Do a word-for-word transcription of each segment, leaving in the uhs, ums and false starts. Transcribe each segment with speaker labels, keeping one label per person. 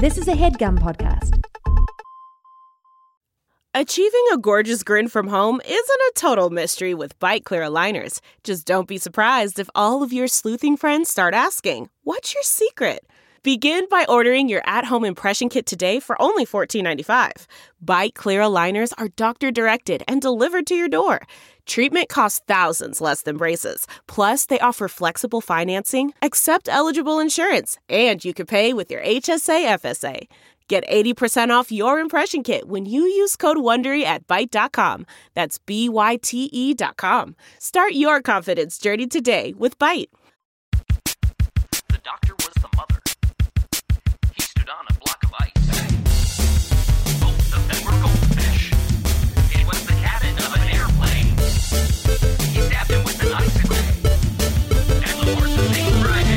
Speaker 1: This is a HeadGum podcast.
Speaker 2: Achieving a gorgeous grin from home isn't a total mystery with Byte Clear aligners. Just don't be surprised if all of your sleuthing friends start asking, "What's your secret?" Begin by ordering your at-home impression kit today for only fourteen ninety-five. Byte Clear aligners are doctor-directed and delivered to your door. Treatment costs thousands less than braces. Plus, they offer flexible financing, accept eligible insurance, and you can pay with your H S A F S A. Get eighty percent off your impression kit when you use code WONDERY at byte dot com. That's B Y T E dot com. Start your confidence journey today with Byte.
Speaker 3: The doctor was the mother. He stood on a block of ice. Both of them were goldfish. It was the cabin of an airplane. He stabbed him with an icicle. And the horse was named Friday.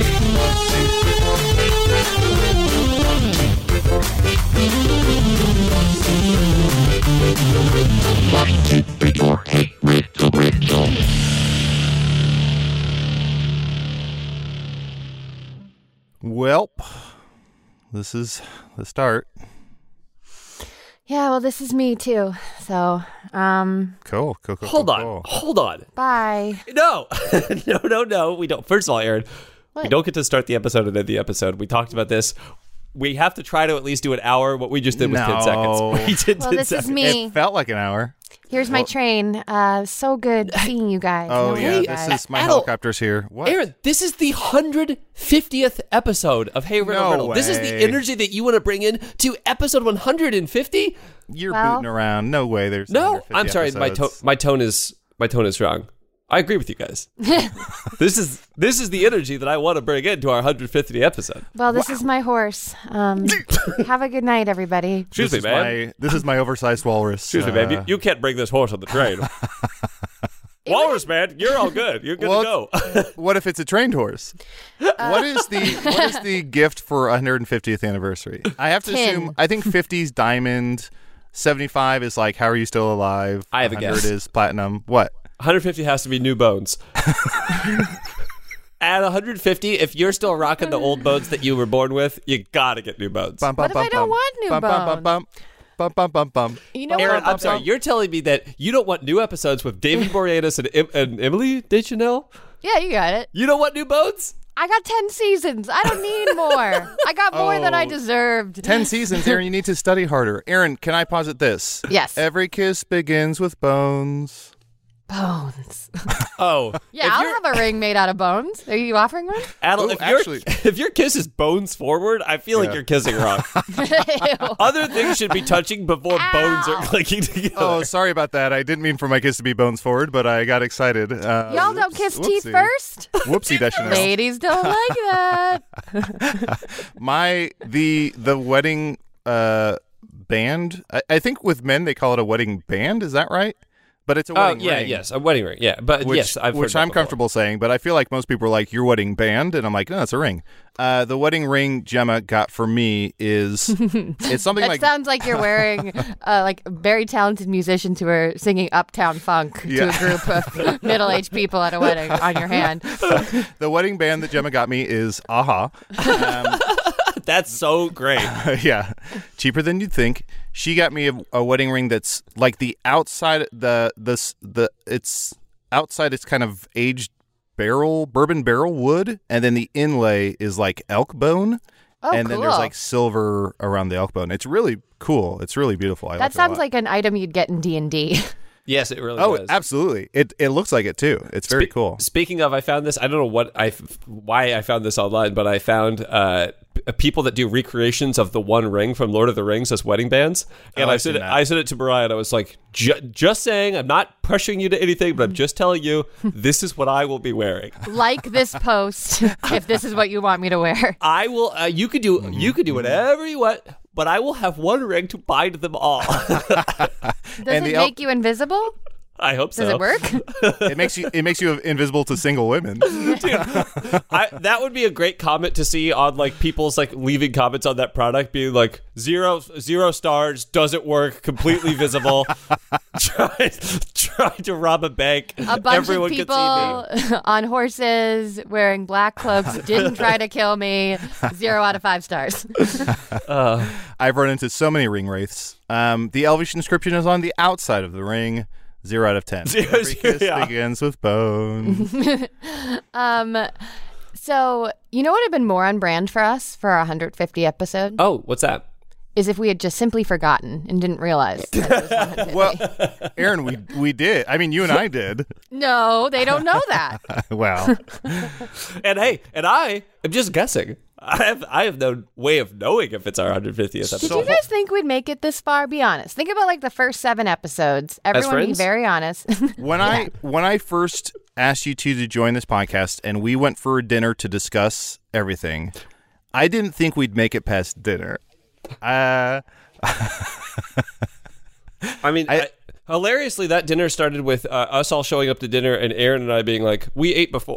Speaker 4: Well, this is the start.
Speaker 5: Yeah, well, this is me too. So, um,
Speaker 4: Cool, cool, cool.
Speaker 6: Hold
Speaker 4: cool,
Speaker 6: on,
Speaker 4: cool.
Speaker 6: hold on.
Speaker 5: bye.
Speaker 6: No, no, no, no. We don't. First of all, Aaron,
Speaker 5: What?
Speaker 6: we don't get to start the episode and end the episode. We talked about this. We have to try to at least do an hour. What we just did was
Speaker 4: No.
Speaker 6: ten seconds. We did
Speaker 5: Well,
Speaker 6: ten
Speaker 5: this
Speaker 6: seconds.
Speaker 5: is me.
Speaker 4: It felt like an hour.
Speaker 5: Here's my train. Uh, so good seeing you guys.
Speaker 4: Oh,
Speaker 5: Knowing
Speaker 4: yeah,
Speaker 5: you
Speaker 4: this
Speaker 5: guys.
Speaker 4: is my
Speaker 6: Adult.
Speaker 4: helicopter's here. What?
Speaker 6: Aaron, this is the one hundred fiftieth episode of Hey Riddle
Speaker 4: No
Speaker 6: Riddle. This is the
Speaker 4: way.
Speaker 6: energy that you want to bring in to episode one hundred fifty?
Speaker 4: You're
Speaker 5: Well-
Speaker 4: booting around. No way. There's
Speaker 6: No,
Speaker 4: one hundred fifty
Speaker 6: I'm sorry. My tone,
Speaker 4: episodes.
Speaker 6: my tone is my tone is wrong. I agree with you guys. this is this is the energy that I want to bring into our one hundred fiftieth episode.
Speaker 5: Well, this is my horse. Um, have a good night, everybody.
Speaker 6: Excuse
Speaker 4: this
Speaker 6: me,
Speaker 4: is
Speaker 6: man.
Speaker 4: My, this is my oversized walrus.
Speaker 6: Excuse me, man. You,
Speaker 4: Uh,
Speaker 6: you can't bring this horse on the train. Walrus, man, you're all good. You're good
Speaker 4: Well,
Speaker 6: to go.
Speaker 4: what if it's a trained horse? what is the what is the gift for one hundred fiftieth anniversary? I have to
Speaker 5: Tin.
Speaker 4: assume. I think fifty's diamond, seventy-five is like how are you still alive?
Speaker 6: I have a
Speaker 4: one hundred
Speaker 6: guess.
Speaker 4: is platinum. What?
Speaker 6: one hundred fifty has to be new bones. At one hundred fifty, if you're still rocking the old bones that you were born with, you gotta get new bones.
Speaker 4: Bum, bum,
Speaker 5: What if I
Speaker 4: bum,
Speaker 5: don't
Speaker 4: bum.
Speaker 5: want new
Speaker 4: bum, bum, bum,
Speaker 5: bones?
Speaker 4: bum. Bum, bum, bum, bum.
Speaker 5: You know
Speaker 6: Aaron,
Speaker 5: what?
Speaker 6: I'm sorry. You're telling me that you don't want new episodes with David Boreanaz and, em- and Emily Deschanel?
Speaker 5: Yeah, you got it.
Speaker 6: You don't want new bones?
Speaker 5: I got ten seasons. I don't need more. I got more than I
Speaker 4: Oh.
Speaker 5: deserved.
Speaker 4: Ten seasons, Aaron. You need to study harder. Aaron, can I posit this?
Speaker 5: Yes.
Speaker 4: Every kiss begins with bones.
Speaker 5: Bones.
Speaker 6: Oh.
Speaker 5: Yeah,
Speaker 6: if
Speaker 5: I'll
Speaker 6: you're-
Speaker 5: have a ring made out of bones. Are you offering one?
Speaker 6: Adel,
Speaker 4: Ooh,
Speaker 6: if, your
Speaker 4: actually-
Speaker 6: if your kiss is bones forward, I feel like
Speaker 4: Yeah.
Speaker 6: you're kissing wrong. Other things should be touching before bones are
Speaker 5: Ow.
Speaker 6: clicking together.
Speaker 4: Oh, sorry about that. I didn't mean for my kiss to be bones forward, but I got excited. Uh,
Speaker 5: Y'all don't
Speaker 4: whoops-
Speaker 5: kiss teeth
Speaker 4: whoopsie.
Speaker 5: first?
Speaker 4: Whoopsie, Deschanel.
Speaker 5: Ladies don't like that.
Speaker 4: My the the wedding uh band. I, I think with men they call it a wedding band. Is that right? But it's a
Speaker 6: Oh,
Speaker 4: wedding
Speaker 6: yeah,
Speaker 4: ring.
Speaker 6: yes, a wedding ring. Yeah, but
Speaker 4: Which,
Speaker 6: yes, I've heard
Speaker 4: which
Speaker 6: that
Speaker 4: I'm
Speaker 6: before.
Speaker 4: comfortable saying, but I feel like most people are like, your wedding band, and I'm like, no, it's a ring. Uh, the wedding ring Gemma got for me is it's something
Speaker 5: That
Speaker 4: like
Speaker 5: sounds like you're wearing uh, like very talented musicians who are singing Uptown Funk
Speaker 4: Yeah.
Speaker 5: to a group of middle-aged people at a wedding on your hand.
Speaker 4: the wedding band that Gemma got me is Aha. Um,
Speaker 6: That's so great.
Speaker 4: yeah, cheaper than you'd think. She got me a, a wedding ring that's like the outside, the the the it's outside. It's kind of aged barrel, bourbon barrel wood, and then the inlay is like elk bone,
Speaker 5: Oh,
Speaker 4: and then there's
Speaker 5: cool.
Speaker 4: like silver around the elk bone. It's really cool. It's really beautiful. I like
Speaker 5: That
Speaker 4: it a
Speaker 5: sounds
Speaker 4: lot.
Speaker 5: like an item you'd get in D and D.
Speaker 6: Yes, it really
Speaker 4: Oh,
Speaker 6: does.
Speaker 4: absolutely. It it looks like it too. It's very
Speaker 6: Spe-
Speaker 4: cool.
Speaker 6: Speaking of, I found this. I don't know what I, why I found this online, but I found uh, p- people that do recreations of the One Ring from Lord of the Rings as wedding bands, and
Speaker 4: Oh,
Speaker 6: I
Speaker 4: I've
Speaker 6: sent
Speaker 4: seen
Speaker 6: it.
Speaker 4: that.
Speaker 6: I sent it to Mariah, and I was like, Ju- just saying, I'm not pressuring you to anything, but I'm just telling you, this is what I will be wearing.
Speaker 5: Like this post if this is what you want me to wear.
Speaker 6: I will. Uh, you could do. You could do whatever you want, but I will have one ring to bind them all.
Speaker 5: Does
Speaker 4: And
Speaker 5: it
Speaker 4: the el-
Speaker 5: make you invisible?
Speaker 6: I hope so.
Speaker 5: Does it work?
Speaker 4: It makes you it makes you invisible to single women.
Speaker 6: I, that would be a great comment to see on like people's like leaving comments on that product, being like zero zero stars, doesn't work, completely visible. tried, tried to rob a bank.
Speaker 5: A bunch
Speaker 6: Everyone
Speaker 5: of
Speaker 6: could
Speaker 5: people
Speaker 6: see me.
Speaker 5: on horses wearing black cloaks didn't try to kill me. Zero out of five stars.
Speaker 6: Uh,
Speaker 4: I've run into so many ring wraiths. Um, the elvish inscription is on the outside of the ring. Zero out of ten.
Speaker 6: Zero,
Speaker 4: Every
Speaker 6: zero,
Speaker 4: kiss
Speaker 6: yeah.
Speaker 4: begins with bones.
Speaker 5: Um, so you know what would have been more on brand for us for our one hundred fifty episode
Speaker 6: oh, what's that?
Speaker 5: is if we had just simply forgotten and didn't realize that it was one hundred fifty.
Speaker 4: Well, Aaron, we we did. I mean, you and I did.
Speaker 5: No, they don't know that.
Speaker 4: Well,
Speaker 6: And hey, and I am just guessing. I have I have no way of knowing if it's our one hundred fiftieth
Speaker 5: Did
Speaker 6: episode.
Speaker 5: you guys think we'd make it this far? Be honest. Think about like the first seven episodes. Everyone be
Speaker 6: friends?
Speaker 5: very honest.
Speaker 4: when I when I first asked you two to join this podcast and we went for a dinner to discuss everything, I didn't think we'd make it past dinner. Uh,
Speaker 6: I mean,
Speaker 4: I-
Speaker 6: I, hilariously, that dinner started with uh, us all showing up to dinner and Aaron and I being like, "We ate before."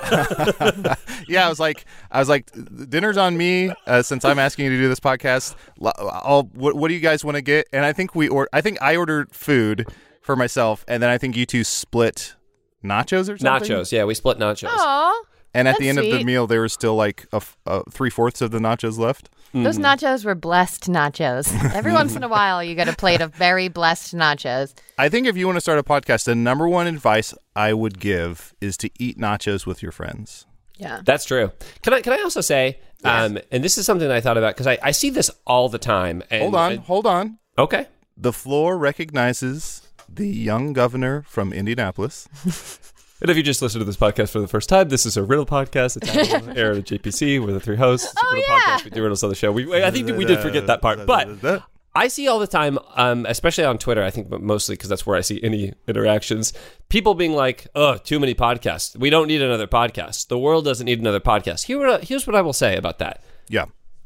Speaker 4: yeah, I was like, I was like, dinner's on me uh, since I'm asking you to do this podcast. L- I'll, what, what do you guys want to get? And I think we or I think I ordered food for myself, and then I think you two split nachos or something.
Speaker 6: Nachos, yeah, we split nachos.
Speaker 5: Aw,
Speaker 4: And at
Speaker 5: That's
Speaker 4: the end of the
Speaker 5: sweet.
Speaker 4: meal, there was still like a, f- a three fourths of the nachos left.
Speaker 5: those nachos were blessed nachos. Every once in a while, you get a plate of very blessed nachos.
Speaker 4: I think if you want to start a podcast, the number one advice I would give is to eat nachos with your friends.
Speaker 5: Yeah.
Speaker 6: That's true. Can I can I also say, um, and this is something I thought about because I, I see this all the time. And,
Speaker 4: Hold on,
Speaker 6: and-
Speaker 4: hold on.
Speaker 6: okay.
Speaker 4: The floor recognizes the young governor from Indianapolis.
Speaker 6: And if you just listen to this podcast for the first time, this is a riddle podcast. It's Adam, Aaron, and J P C. We're the three hosts. It's a
Speaker 5: Oh,
Speaker 6: riddle
Speaker 5: yeah.
Speaker 6: podcast. We do riddles on the show. We, I think we did forget that part. But I see all the time, um, especially on Twitter, I think but mostly because that's where I see any interactions, people being like, oh, too many podcasts. We don't need another podcast. The world doesn't need another podcast. Here, what I- here's what I will say about that.
Speaker 4: Yeah.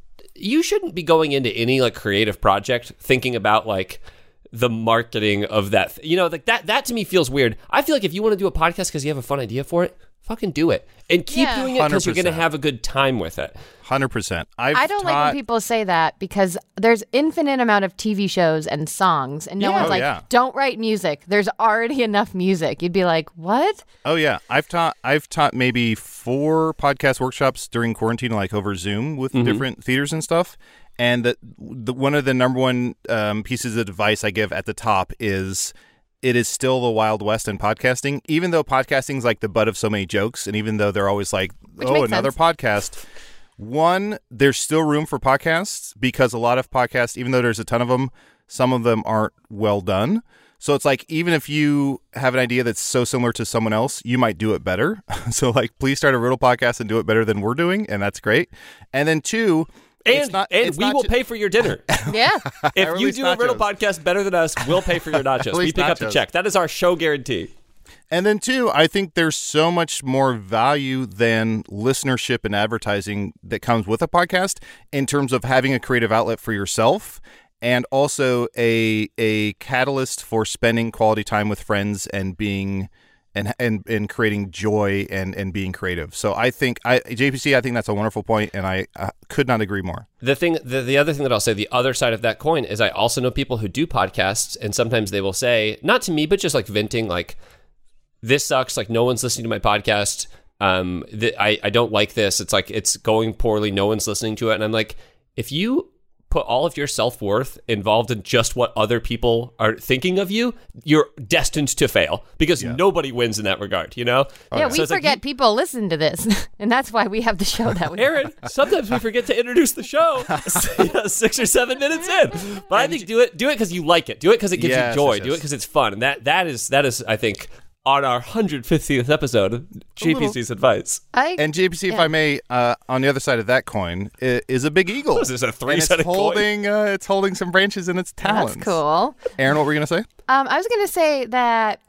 Speaker 6: You shouldn't be going into any like creative project thinking about like the marketing of that. Th- you know, like that, that to me feels weird. I feel like if you want to do a podcast because you have a fun idea for it, fucking do it. And keep
Speaker 5: Yeah.
Speaker 6: doing it because you're going to
Speaker 4: one hundred percent.
Speaker 6: have a good time with it.
Speaker 4: one hundred percent. I've
Speaker 5: I don't like
Speaker 4: taught-
Speaker 5: when people say that because there's infinite amount of T V shows and songs, and no
Speaker 4: Yeah.
Speaker 5: one's
Speaker 4: Oh,
Speaker 5: like,
Speaker 4: yeah.
Speaker 5: don't write music. There's already enough music. You'd be like, what?
Speaker 4: Oh yeah, I've taught I've taught maybe four podcast workshops during quarantine, like over Zoom with different theaters and stuff. And the, the one of the number one um, pieces of advice I give at the top is it is still the Wild West in podcasting, even though podcasting is like the butt of so many jokes, and even though they're always like,
Speaker 5: Which
Speaker 4: oh,
Speaker 5: makes
Speaker 4: another
Speaker 5: sense.
Speaker 4: podcast. One, there's still room for podcasts because a lot of podcasts, even though there's a ton of them, some of them aren't well done. So it's like, even if you have an idea that's so similar to someone else, you might do it better. So like, please start a riddle podcast and do it better than we're doing. And that's great. And then two,
Speaker 6: And,
Speaker 4: it's not,
Speaker 6: and
Speaker 4: it's
Speaker 6: we
Speaker 4: not
Speaker 6: will
Speaker 4: ju-
Speaker 6: pay for your dinner.
Speaker 5: Yeah.
Speaker 6: If
Speaker 4: Or at
Speaker 6: you
Speaker 4: least
Speaker 6: do a riddle
Speaker 4: nachos.
Speaker 6: podcast better than us, we'll pay for your nachos. we
Speaker 4: least
Speaker 6: pick up the
Speaker 4: nachos.
Speaker 6: check. That is our show guarantee.
Speaker 4: And then two, I think there's so much more value than listenership and advertising that comes with a podcast in terms of having a creative outlet for yourself and also a a catalyst for spending quality time with friends and being and and, and creating joy and, and being creative. So I think I J P C, I think that's a wonderful point, and I uh, could not agree more.
Speaker 6: The thing, the, the other thing that I'll say, the other side of that coin is I also know people who do podcasts, and sometimes they will say, not to me, but just like venting, like, this sucks, like no one's listening to my podcast. Um, th- I, I don't like this. It's like it's going poorly. No one's listening to it. And I'm like, if you put all of your self-worth involved in just what other people are thinking of you, you're destined to fail because nobody wins in that regard, you know?
Speaker 5: Yeah,
Speaker 6: So
Speaker 5: we
Speaker 6: it's like
Speaker 5: forget
Speaker 6: you-
Speaker 5: people listen to this, and that's why we have the show that we
Speaker 6: Aaron, sometimes we forget to introduce the show yeah, six or seven minutes in. But I think do it do it because you like it. Do it because it gives
Speaker 4: Yes,
Speaker 6: you joy.
Speaker 4: yes,
Speaker 6: Do it
Speaker 4: yes.
Speaker 6: because it's fun. And that that is that is, I think, on our one hundred fiftieth episode of G P C's advice.
Speaker 5: I,
Speaker 4: And J P C, if
Speaker 5: Yeah.
Speaker 4: I may, uh, on the other side of that coin i- is a big eagle.
Speaker 6: This is a
Speaker 4: And
Speaker 6: three-sided
Speaker 4: it's
Speaker 6: coin.
Speaker 4: holding, uh, it's holding some branches in its talons.
Speaker 5: that's cool.
Speaker 4: Aaron, what were you gonna say?
Speaker 5: Um, I was going to say that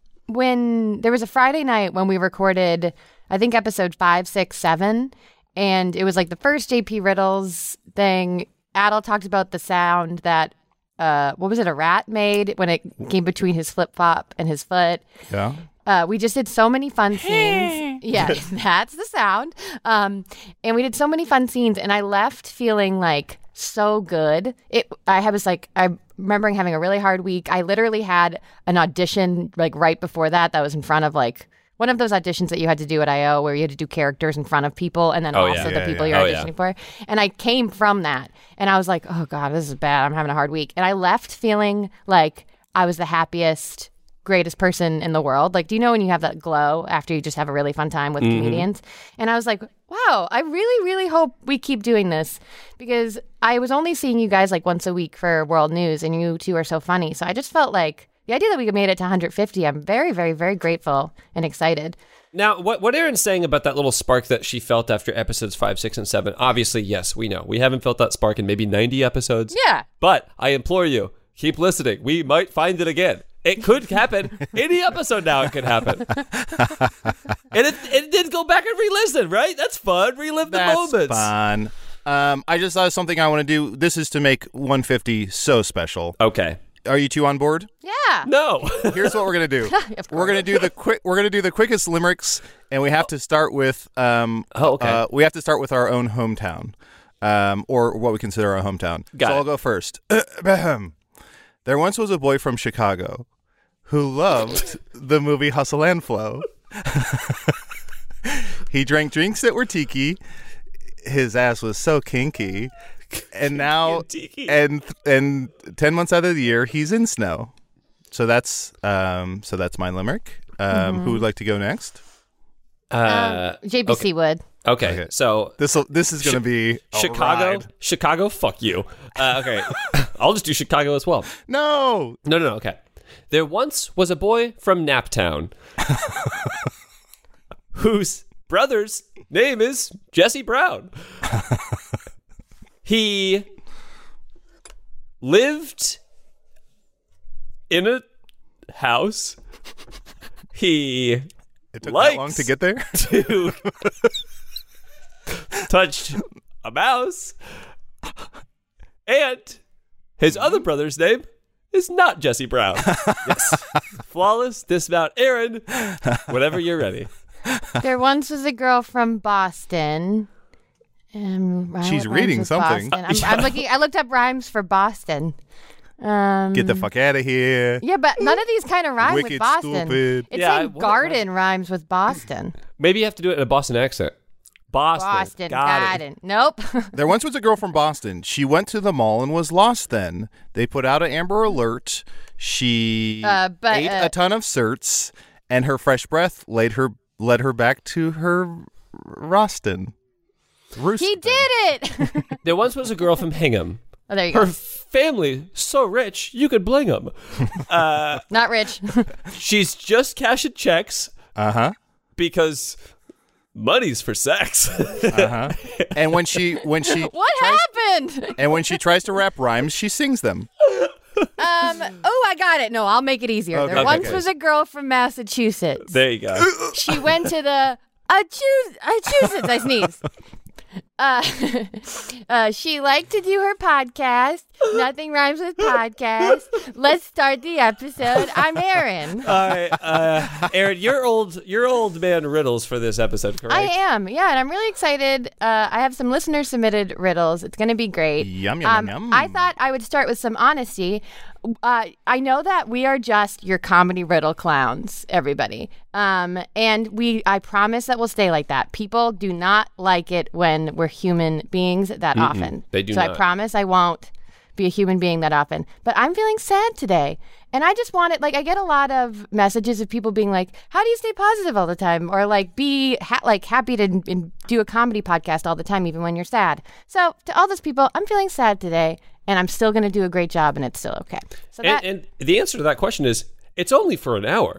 Speaker 5: when there was a Friday night when we recorded, I think episode five, six, seven, and it was like the first J P Riddles thing. Adel talked about the sound that, uh, what was it, a rat made when it came between his flip flop and his foot.
Speaker 4: Yeah.
Speaker 5: Uh, we just did so many fun scenes. Yeah, that's the sound. Um, and we did so many fun scenes, and I left feeling like so good. It. I was like, I remembering having a really hard week. I literally had an audition like right before that that was in front of like one of those auditions that you had to do at I O where you had to do characters in front of people and then
Speaker 6: Oh,
Speaker 5: also
Speaker 6: yeah.
Speaker 5: the
Speaker 4: Yeah,
Speaker 5: people
Speaker 4: yeah.
Speaker 5: you're
Speaker 6: Oh,
Speaker 5: auditioning
Speaker 6: yeah.
Speaker 5: for. And I came from that and I was like, oh God, this is bad. I'm having a hard week. And I left feeling like I was the happiest, greatest person in the world. Like, do you know when you have that glow after you just have a really fun time with
Speaker 6: Mm-hmm.
Speaker 5: comedians? And I was like, wow, I really, really hope we keep doing this because I was only seeing you guys like once a week for World News and you two are so funny. So I just felt like the idea that we made it to one hundred fifty, I'm very, very, very grateful and excited.
Speaker 6: Now, what what Erin's saying about that little spark that she felt after episodes five, six, and seven, obviously, yes, we know. We haven't felt that spark in maybe ninety episodes.
Speaker 5: Yeah.
Speaker 6: But I implore you, keep listening. We might find it again. It could happen. Any episode now it could happen. And it, it did go back and re-listen, right? That's fun. Relive the
Speaker 4: That's
Speaker 6: moments.
Speaker 4: fun. Um, I just thought of something I want to do. This is to make one fifty so special.
Speaker 6: Okay.
Speaker 4: Are you two on board?
Speaker 5: Yeah.
Speaker 6: No.
Speaker 4: Here's what we're gonna do.
Speaker 5: Of
Speaker 4: We're gonna do the quick. We're gonna do the quickest limericks, and we have to start with. Um,
Speaker 6: Oh, okay.
Speaker 4: Uh, we have to start with our own hometown, um, or what we consider our hometown.
Speaker 6: Got
Speaker 4: so
Speaker 6: it.
Speaker 4: I'll go first. There once was a boy from Chicago who loved the movie Hustle and Flow. He drank drinks that were tiki. His ass was so kinky. And now,
Speaker 6: Tiki.
Speaker 4: and and ten months out of the year, he's in snow. So that's um, so that's my limerick. Um, Who would like to go next?
Speaker 6: Uh,
Speaker 5: Um, J B C would.
Speaker 6: okay.
Speaker 4: okay.
Speaker 6: So
Speaker 4: This this is going to be a
Speaker 6: Chicago,
Speaker 4: ride.
Speaker 6: Chicago, fuck you. Uh, okay. I'll just do Chicago as well.
Speaker 4: No,
Speaker 6: No, no, no. Okay. There once was a boy from Naptown whose brother's name is Jesse Brown. He lived in a house. He
Speaker 4: it took
Speaker 6: Likes.
Speaker 4: that long to get there.
Speaker 6: to touch a mouse. And his other brother's name is not Jesse Brown. Yes. Flawless dismount Erin. Whenever you're ready.
Speaker 5: There once was a girl from Boston. Um, rhyme-
Speaker 4: She's
Speaker 5: rhymes
Speaker 4: reading
Speaker 5: with
Speaker 4: something.
Speaker 5: Boston. I'm, I'm looking. I looked up rhymes for Boston. Um,
Speaker 4: Get the fuck out of here.
Speaker 5: yeah, but none of these kind of rhyme
Speaker 4: Wicked
Speaker 5: with Boston.
Speaker 4: stupid.
Speaker 5: It's
Speaker 6: Yeah, I-
Speaker 5: saying
Speaker 6: what-
Speaker 5: garden rhymes with Boston.
Speaker 6: Maybe you have to do it in a Boston accent. Boston.
Speaker 5: Boston
Speaker 6: Got it.
Speaker 5: garden. Nope.
Speaker 4: There once was a girl from Boston. She went to the mall and was lost then. They put out an Amber Alert. She
Speaker 5: Uh, but,
Speaker 4: ate
Speaker 5: uh,
Speaker 4: a ton of certs, and her fresh breath laid her led her back to her Roston. Rooston.
Speaker 5: He did it.
Speaker 6: There once was a girl from Hingham.
Speaker 5: Oh, there you
Speaker 6: Her
Speaker 5: go.
Speaker 6: family so rich you could bling them.
Speaker 5: Not rich.
Speaker 6: She's just cashing checks
Speaker 4: Uh-huh.
Speaker 6: because money's for sex.
Speaker 4: Uh-huh. And when she when she
Speaker 5: What
Speaker 4: tries,
Speaker 5: happened?
Speaker 4: and when she tries to rap rhymes, she sings them.
Speaker 5: Um. Oh, I got it. No, I'll make it easier.
Speaker 4: Okay.
Speaker 5: There once
Speaker 6: Okay.
Speaker 5: was a girl from Massachusetts.
Speaker 6: There you go.
Speaker 5: She went to the I choose I choose I sneeze. Uh, uh, she liked to do her podcast. Nothing rhymes with podcast. Let's start the episode. I'm Erin.
Speaker 6: All right, uh, Erin, you're old. You're old man riddles for this episode, correct?
Speaker 5: I am, yeah, and I'm really excited. Uh, I have some listener submitted riddles. It's going to be great.
Speaker 4: Yum, yum,
Speaker 5: Um,
Speaker 4: yum, yum.
Speaker 5: I thought I would start with some honesty. Uh, I know that we are just your comedy riddle clowns, everybody. Um, and we, I promise that we'll stay like that. People do not like it when we're human beings that often.
Speaker 6: they do
Speaker 5: so
Speaker 6: not.
Speaker 5: I promise I won't be a human being that often. But I'm feeling sad today. And I just want it, like, I get a lot of messages of people being like, how do you stay positive all the time? Or like, be ha- like happy to and do a comedy podcast all the time, even when you're sad. So to all those people, I'm feeling sad today. And I'm still going to do a great job, and it's still okay. So that,
Speaker 6: And, and the answer to that question is, it's only for an hour.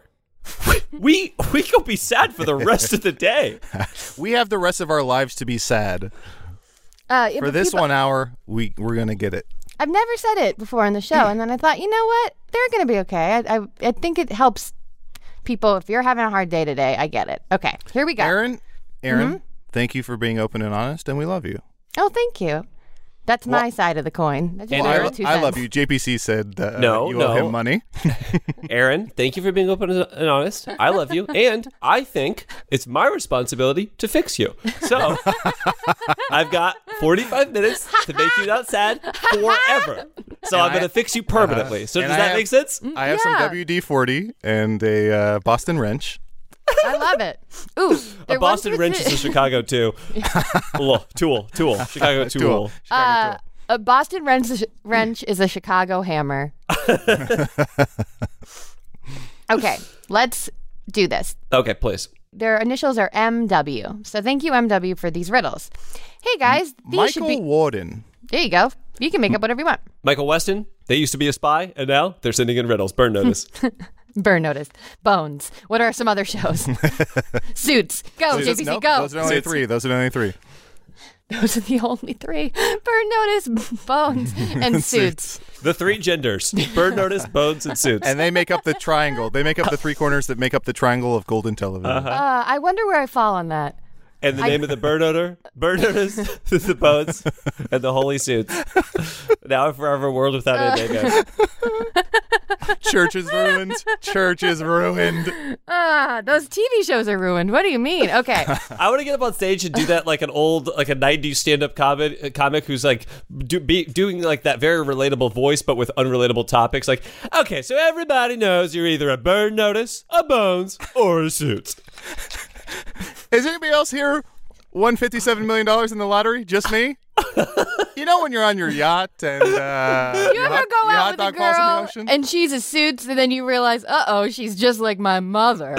Speaker 6: we we go be sad for the rest of the day.
Speaker 4: We have the rest of our lives to be sad.
Speaker 5: uh, yeah,
Speaker 4: For
Speaker 5: but
Speaker 4: this
Speaker 5: people-
Speaker 4: one hour, we we're gonna get it.
Speaker 5: I've never said it before on the show, and then I thought, you know what? They're going to be okay. I, I I think it helps people. If you're having a hard day today, I get it. Okay, here we go.
Speaker 4: Aaron, Aaron,
Speaker 5: Mm-hmm.
Speaker 4: thank you for being open and honest, and we love you.
Speaker 5: Oh, thank you. That's my side of the coin. That's just
Speaker 6: And
Speaker 5: my
Speaker 6: Aaron,
Speaker 5: two
Speaker 4: I love
Speaker 5: cents.
Speaker 4: you. J P C said uh,
Speaker 6: No,
Speaker 4: you owe
Speaker 6: no.
Speaker 4: him money.
Speaker 6: Aaron, thank you for being open and honest. I love you. And I think it's my responsibility to fix you. So I've got forty-five minutes to make you not sad forever. So I'm going to fix you permanently. So
Speaker 4: And
Speaker 6: does
Speaker 4: I
Speaker 6: that
Speaker 4: have-
Speaker 6: make sense?
Speaker 4: I have some
Speaker 5: Yeah.
Speaker 4: W D forty and a uh, Boston wrench.
Speaker 5: I love it. Ooh,
Speaker 6: A
Speaker 5: there
Speaker 6: Boston
Speaker 5: once
Speaker 6: wrench
Speaker 5: was
Speaker 6: is a Chicago too. Tool, tool, tool. Chicago
Speaker 4: Tool.
Speaker 6: tool.
Speaker 4: Chicago
Speaker 5: Uh,
Speaker 4: tool.
Speaker 5: a Boston wrench, wrench is a Chicago hammer. Okay, let's do this.
Speaker 6: Okay, please.
Speaker 5: Their initials are M W. So thank you, M W, for these riddles. Hey, guys, these should
Speaker 4: Michael
Speaker 5: be...
Speaker 4: Warden.
Speaker 5: There you go. You can make up whatever you want.
Speaker 6: Michael Weston, they used to be a spy, and now they're sending in riddles. Burn notice.
Speaker 5: Burn Notice. Bones. What are some other shows? Suits. Go,
Speaker 4: Those-
Speaker 5: J P C,
Speaker 4: nope,
Speaker 5: go.
Speaker 4: Those are only
Speaker 6: Suits.
Speaker 4: three. Those are only three.
Speaker 5: Those are the only three. Burn Notice, Bones, and Suits.
Speaker 6: The three genders: Burn notice, bones, and suits.
Speaker 4: And they make up the triangle. They make up the three corners that make up the triangle of golden television.
Speaker 5: Uh, I wonder where I fall on that.
Speaker 6: And the name of the bird odor, bird notice, the bones, and the holy suits. Now and forever, world without end. Amen.
Speaker 4: Church is ruined. Church is ruined.
Speaker 5: Ah, those T V shows are ruined. What do you mean? Okay.
Speaker 6: I want to get up on stage and do that like an old, like a nineties stand-up comic, comic who's like do, be, doing like that very relatable voice, but with unrelatable topics. Like, okay, so everybody knows you're either a bird notice, a bones, or a suits.
Speaker 4: Is anybody else here won fifty-seven million dollars in the lottery? Just me? You know when you're on your yacht and uh,
Speaker 5: You
Speaker 4: your
Speaker 5: ever
Speaker 4: hot,
Speaker 5: go
Speaker 4: your
Speaker 5: out
Speaker 4: hot
Speaker 5: with a
Speaker 4: dog falls in the
Speaker 5: girl
Speaker 4: ocean?
Speaker 5: and she's a Suits, and then you realize, uh-oh, she's just like my mother.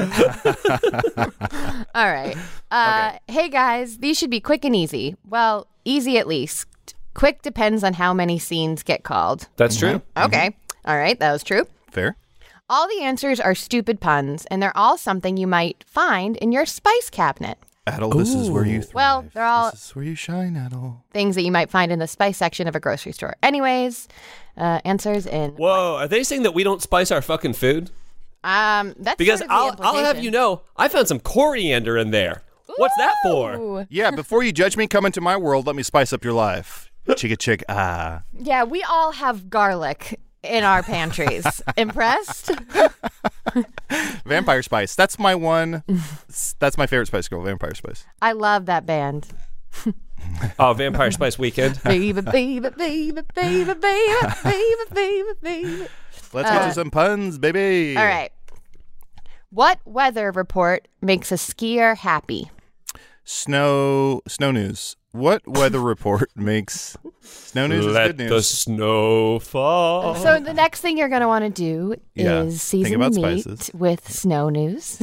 Speaker 5: All right. Uh, Hey, guys, these should be quick and easy. Well, easy at least. Quick depends on how many scenes get called.
Speaker 6: That's true.
Speaker 5: Okay. All right, that was true.
Speaker 4: Fair.
Speaker 5: All the answers are stupid puns, and they're all something you might find in your spice cabinet.
Speaker 4: Adel, this is where you thrive.
Speaker 5: Well, they're all-
Speaker 4: This is where you shine, Adel.
Speaker 5: Things that you might find in the spice section of a grocery store. Anyways, uh, answers in...
Speaker 6: Whoa, are they saying that we don't spice our fucking food?
Speaker 5: Um, that's
Speaker 6: Because
Speaker 5: sort of the
Speaker 6: I'll, I'll have
Speaker 5: implication.
Speaker 6: you know, I found some coriander in there. What's that for?
Speaker 5: Ooh.
Speaker 4: Yeah, before you judge me, come into my world. Let me spice up your life. Chicka chick, ah.
Speaker 5: Yeah, we all have garlic in our pantries. Impressed?
Speaker 4: Vampire Spice. That's my one. That's my favorite Spice Girl, Vampire Spice.
Speaker 5: I love that band.
Speaker 6: Oh, Vampire Spice Weekend.
Speaker 5: Baby, baby, baby, baby, baby, baby, baby, baby.
Speaker 4: Let's get to some puns, baby.
Speaker 5: All right. What weather report makes a skier happy?
Speaker 4: Snow snow news. What weather report makes snow news is
Speaker 6: Let
Speaker 4: good
Speaker 6: the
Speaker 4: news?
Speaker 6: snow fall.
Speaker 5: So the next thing you're going to want to do
Speaker 4: Yeah,
Speaker 5: is
Speaker 4: think
Speaker 5: season
Speaker 4: about
Speaker 5: meat
Speaker 4: spices.
Speaker 5: with snow news.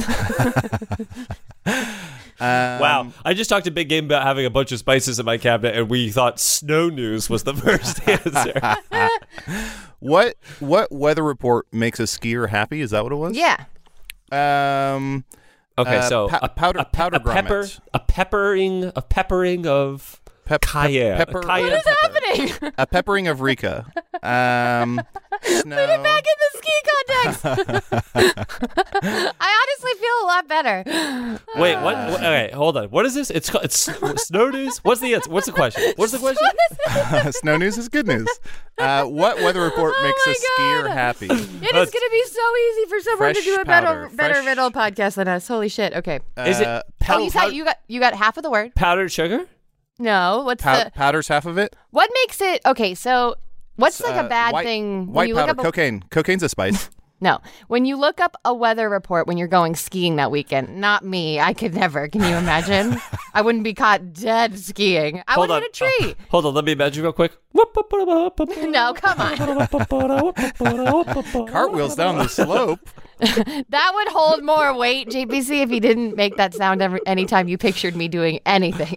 Speaker 4: Um,
Speaker 6: Wow, I just talked a big game about having a bunch of spices in my cabinet, and we thought snow news was the first answer.
Speaker 4: What what weather report makes a skier happy? Is that what it was?
Speaker 5: Yeah.
Speaker 4: Um.
Speaker 6: Okay,
Speaker 4: Uh,
Speaker 6: so
Speaker 4: pa-
Speaker 6: a
Speaker 4: powder-
Speaker 6: a, pe-
Speaker 4: powder
Speaker 6: a pepper,
Speaker 4: grommet.
Speaker 6: a peppering, a peppering of
Speaker 4: Pep- pep-
Speaker 6: cayenne,
Speaker 4: pepper-
Speaker 6: a cayenne
Speaker 4: What is
Speaker 6: pepper.
Speaker 5: Happening.
Speaker 4: A peppering of Rika. Um. Snow.
Speaker 5: Back in the ski context. I honestly feel a lot better.
Speaker 6: Wait, what? what okay, hold on. What is this? It's called, it's snow news. What's the answer? What's the question? What's the question?
Speaker 4: Snow news is good news. Uh, what weather report
Speaker 5: Oh
Speaker 4: makes
Speaker 5: my
Speaker 4: a skier
Speaker 5: God.
Speaker 4: happy?
Speaker 5: It is going to be so easy for someone to
Speaker 4: Fresh
Speaker 5: do a better,
Speaker 4: powder,
Speaker 5: better
Speaker 4: fresh-
Speaker 5: riddle podcast than us. Holy shit! Okay.
Speaker 6: Is it
Speaker 4: Uh,
Speaker 5: Oh,
Speaker 6: pow-
Speaker 5: you, said you got you got half of the word.
Speaker 6: powdered sugar?
Speaker 5: No. What's
Speaker 4: pow-
Speaker 5: the
Speaker 4: powder's half of it.
Speaker 5: what makes it? Okay, so what's like
Speaker 4: Uh,
Speaker 5: a bad
Speaker 4: white,
Speaker 5: thing when
Speaker 4: White
Speaker 5: you
Speaker 4: powder,
Speaker 5: look up? A,
Speaker 4: cocaine. Cocaine's a spice.
Speaker 5: no, when you look up a weather report when you're going skiing that weekend. Not me. I could never. Can you imagine? I wouldn't be caught dead skiing. I
Speaker 6: Hold
Speaker 5: would
Speaker 6: on.
Speaker 5: hit a tree.
Speaker 6: Uh, hold on. Let me imagine real quick.
Speaker 5: No, come on.
Speaker 4: Cartwheels down the slope.
Speaker 5: That would hold more weight, J P C, if you didn't make that sound every anytime you pictured me doing anything.